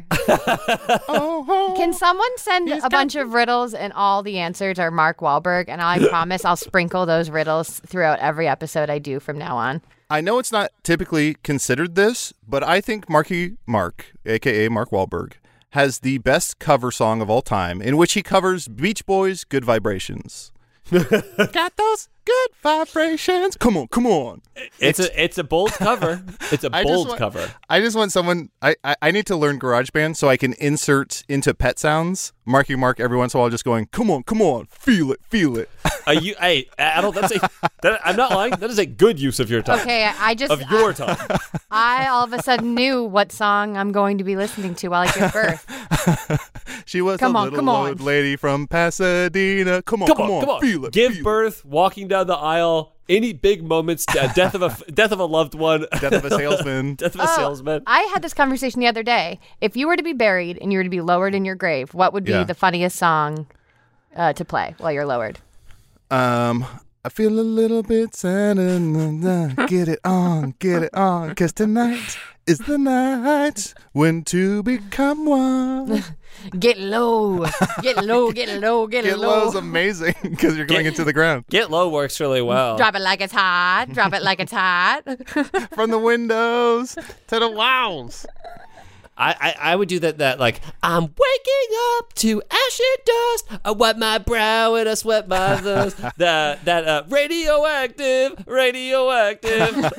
Speaker 4: Oh,
Speaker 5: Can someone send a bunch of riddles and all the answers are Mark Wahlberg? And I promise I'll sprinkle those riddles throughout every episode I do from now on.
Speaker 4: I know it's not typically considered this, but I think Marky Mark, aka Mark Wahlberg, has the best cover song of all time, in which he covers Beach Boys' "Good Vibrations." Got those good vibrations. Come on, come on.
Speaker 6: It's a it's a bold cover. It's a
Speaker 4: I just
Speaker 6: bold
Speaker 4: want-
Speaker 6: cover.
Speaker 4: I just want someone. I, I I need to learn GarageBand so I can insert into pet sounds Marky Mark every once in a while, just going, "Come on, come on, feel it, feel it."
Speaker 6: Are you? Hey, Adel, that's a. That, I'm not lying. That is a good use of your time.
Speaker 5: Okay, I just
Speaker 6: Of your time.
Speaker 5: I, I all of a sudden knew what song I'm going to be listening to while I give birth.
Speaker 4: She was
Speaker 5: Come
Speaker 4: a
Speaker 5: on,
Speaker 4: little
Speaker 5: come on.
Speaker 4: old lady from Pasadena. Come on,
Speaker 6: Come,
Speaker 4: come,
Speaker 6: on, come on.
Speaker 4: feel it.
Speaker 6: Give
Speaker 4: feel
Speaker 6: birth, walking down the aisle, any big moments, uh, death of a death of a loved one,
Speaker 4: it. Death of a salesman.
Speaker 6: death of a
Speaker 5: Oh,
Speaker 6: salesman.
Speaker 5: I had this conversation the other day. If you were to be buried and you were to be lowered in your grave, what would be
Speaker 4: Yeah.
Speaker 5: the funniest song uh, to play while you're lowered?
Speaker 4: Um, I feel a little bit sad. and, uh, Get it on, get it on, 'cause tonight is the night when two become one.
Speaker 5: Get low, get low, get low, get,
Speaker 4: Get
Speaker 5: low.
Speaker 4: low's amazing because you're going
Speaker 6: Get-
Speaker 4: into the ground.
Speaker 6: Get low works really well.
Speaker 5: Drop it like it's hot. Drop it like it's hot.
Speaker 4: From the windows to the walls.
Speaker 6: I, I I would do that that like I'm waking up to ash and dust. I wipe my brow and I sweat my nose. that that uh, radioactive, radioactive.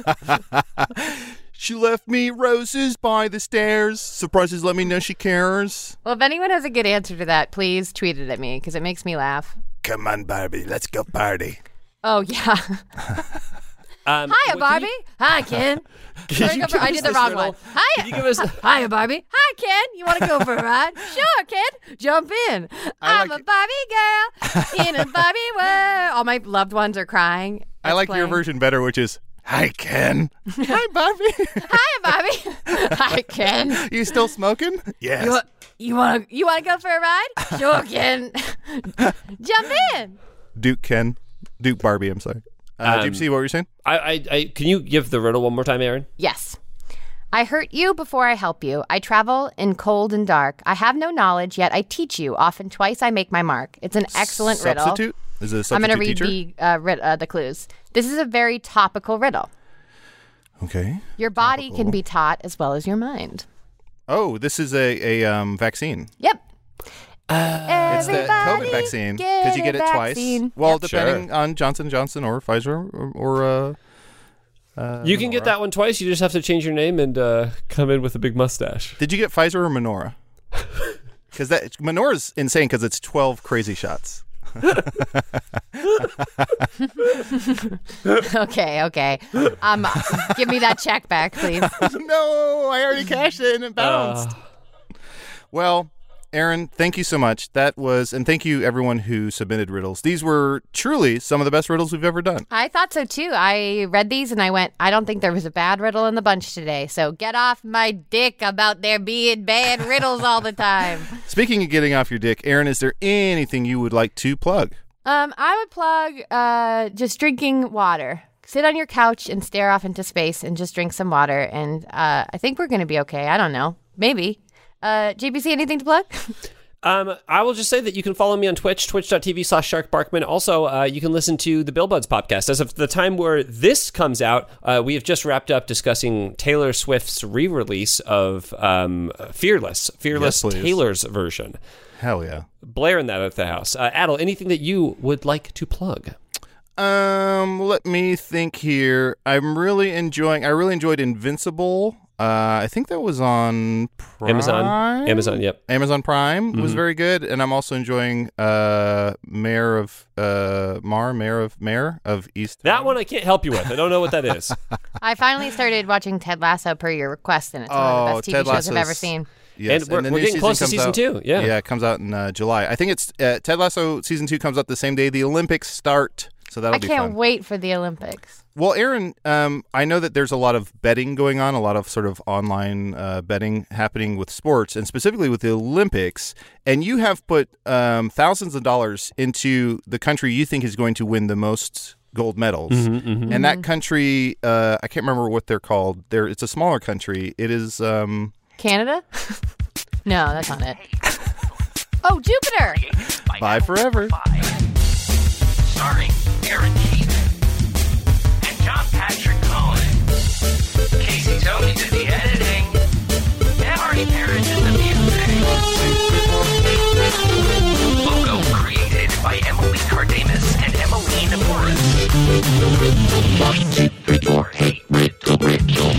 Speaker 4: She left me roses by the stairs. Surprises let me know she cares.
Speaker 5: Well, if anyone has a good answer to that, please tweet it at me because it makes me laugh.
Speaker 4: Come on, Barbie, let's go party.
Speaker 5: Oh, yeah.
Speaker 6: Um,
Speaker 5: Hiya,
Speaker 6: what-
Speaker 5: Barbie. Hi, Ken. Sorry,
Speaker 6: you
Speaker 5: go for-
Speaker 6: give
Speaker 5: I
Speaker 6: us
Speaker 5: did the
Speaker 6: this
Speaker 5: wrong
Speaker 6: riddle?
Speaker 5: one. Hiya.
Speaker 6: Can you give us?
Speaker 5: Hiya, Barbie. Hi, Ken. You want to go for a ride? Sure, Ken. Jump in.
Speaker 4: I
Speaker 5: I'm
Speaker 4: like
Speaker 5: a Barbie girl in a Barbie world. All my loved ones are crying.
Speaker 4: I
Speaker 5: It's
Speaker 4: like your
Speaker 5: playing.
Speaker 4: version better, which is, Hi, Ken. Hi, Bobby.
Speaker 5: Hi, Bobby. Hi, Ken.
Speaker 4: You still smoking? Yes.
Speaker 5: You, wa- you want to you want to go for a ride? Sure, Ken. Jump in.
Speaker 4: Duke Ken. Duke Barbie, I'm sorry. Uh,
Speaker 6: Um,
Speaker 4: Deep Sea, what were you saying?
Speaker 6: I, I, I, can you give the riddle one more time, Aaron?
Speaker 5: Yes. I hurt you before I help you. I travel in cold and dark. I have no knowledge, yet I teach you. Often twice I make my mark. It's an excellent riddle.
Speaker 4: Substitute? Is it a substitute
Speaker 5: I'm going to read
Speaker 4: teacher?
Speaker 5: the uh, rid- uh, the clues. This is a very topical riddle.
Speaker 4: Okay.
Speaker 5: Your body
Speaker 4: Topical.
Speaker 5: can be taught as well as your mind.
Speaker 4: Oh, this is a, a um, vaccine.
Speaker 5: Yep.
Speaker 4: It's the COVID vaccine because you get it twice. Well,
Speaker 5: Yep.
Speaker 4: depending on Johnson and Johnson or Pfizer or, or uh, uh,
Speaker 6: You can get
Speaker 4: Menorah.
Speaker 6: that one twice. You just have to change your name and uh, come in with a big mustache.
Speaker 4: Did you get Pfizer or Menorah? Because that Menora's insane because it's twelve crazy shots.
Speaker 5: Okay, okay. Um, give me that check back, please.
Speaker 4: No, I already cashed it and it bounced. Well, Aaron, thank you so much. That was, and thank you everyone who submitted riddles. These were truly some of the best riddles we've ever done.
Speaker 5: I thought so too. I read these and I went, I don't think there was a bad riddle in the bunch today. So get off my dick about there being bad riddles all the time.
Speaker 4: Speaking of getting off your dick, Aaron, is there anything you would like to plug?
Speaker 5: Um, I would plug uh, just drinking water. Sit on your couch and stare off into space and just drink some water. And uh, I think we're going to be okay. I don't know. Maybe. Uh, J P C, anything to plug?
Speaker 6: Um, I will just say that you can follow me on Twitch, twitch.tv slash Shark Barkman. Also, uh, you can listen to the Bill Buds podcast. As of the time where this comes out, uh, we have just wrapped up discussing Taylor Swift's re-release of um, Fearless, Fearless
Speaker 4: Yes, please.
Speaker 6: Taylor's version.
Speaker 4: Hell yeah.
Speaker 6: Blaring that at the house. Uh, Adel, anything that you would like to plug?
Speaker 4: Um, let me think here. I'm really enjoying, I really enjoyed Invincible. Uh, I think that was on Prime?
Speaker 6: Amazon. Amazon, yep.
Speaker 4: Amazon Prime was
Speaker 6: Mhm.
Speaker 4: very good, and I'm also enjoying uh, Mayor of uh, Mar, Mayor of Mayor of East.
Speaker 6: That one I can't help you with. I don't know what that is.
Speaker 5: I finally started watching Ted Lasso per your request, and it's one of the
Speaker 4: Oh,
Speaker 5: best T V
Speaker 4: Ted
Speaker 5: shows I've ever
Speaker 4: Lasso's-
Speaker 5: seen.
Speaker 4: Yes,
Speaker 6: And we're-
Speaker 4: the
Speaker 6: we're
Speaker 4: new
Speaker 6: getting close to
Speaker 4: comes
Speaker 6: season
Speaker 4: out-
Speaker 6: two, yeah.
Speaker 4: yeah, it comes out in uh, July. I think it's uh, Ted Lasso season two comes out the same day the Olympics start, so that'll
Speaker 5: I
Speaker 4: be
Speaker 5: can't
Speaker 4: fun.
Speaker 5: wait for the Olympics.
Speaker 4: Well, Aaron, um, I know that there's a lot of betting going on, a lot of sort of online uh, betting happening with sports, and specifically with the Olympics. And you have put um, thousands of dollars into the country you think is going to win the most gold medals.
Speaker 6: Mm-hmm,
Speaker 4: And that country, uh, I can't remember what they're called. They're, it's a smaller country. It is. Um,
Speaker 5: Canada? No, that's not it. Oh, Jupiter!
Speaker 4: Bye forever.
Speaker 3: Starring Aaron Keith and John Patrick Cohen. Casey Tony did the editing. And Marty Parrish did the music. Logo created by Emily Cardamus and Emmeline Morris. Hey, Riddle, Riddle.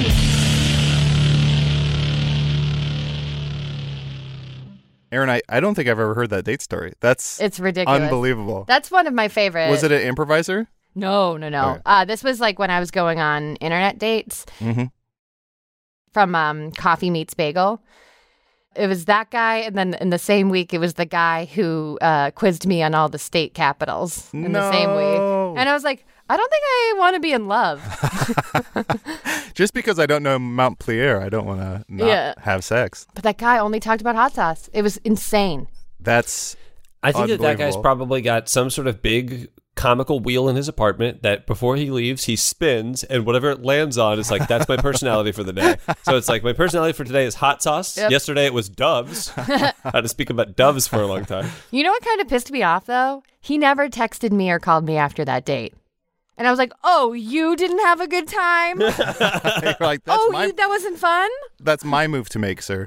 Speaker 4: Aaron, I, I don't think I've ever heard that date story. That's
Speaker 5: It's ridiculous.
Speaker 4: unbelievable.
Speaker 5: That's one of my favorite.
Speaker 4: Was it an improviser?
Speaker 5: No, no, no.
Speaker 4: Okay.
Speaker 5: Uh, this was like when I was going on internet dates
Speaker 4: Mm-hmm.
Speaker 5: from um, Coffee Meets Bagel. It was that guy, and then in the same week, it was the guy who uh, quizzed me on all the state capitals in the same
Speaker 4: No.
Speaker 5: week. And I was like, I don't think I want to be in love.
Speaker 4: Just because I don't know Montpelier, I don't want to not
Speaker 5: Yeah.
Speaker 4: have sex.
Speaker 5: But that guy only talked about hot sauce. It was insane.
Speaker 4: That's
Speaker 6: I think that that guy's
Speaker 4: Unbelievable.
Speaker 6: probably got some sort of big comical wheel in his apartment that before he leaves, he spins, and whatever it lands on is like, that's my personality for the day. So it's like, my personality for today is hot sauce.
Speaker 5: Yep.
Speaker 6: Yesterday it was doves. I had to speak about doves for a long time.
Speaker 5: You know what kind of pissed me off, though? He never texted me or called me after that date. And I was like, oh, you didn't have a good time?
Speaker 4: You're like that's
Speaker 5: oh,
Speaker 4: my
Speaker 5: you, that wasn't fun?
Speaker 4: that's my move to make, sir.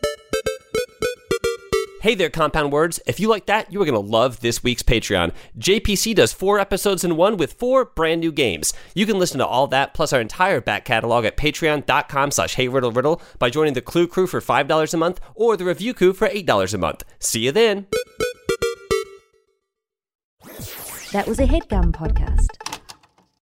Speaker 6: Hey there, Compound Words. If you like that, you are going to love this week's Patreon. J P C does four episodes in one with four brand new games. You can listen to all that, plus our entire back catalog at patreon.com slash heyriddleriddle by joining the Clue Crew for five dollars a month or the Review Crew for eight dollars a month. See you then.
Speaker 8: That was a HeadGum podcast.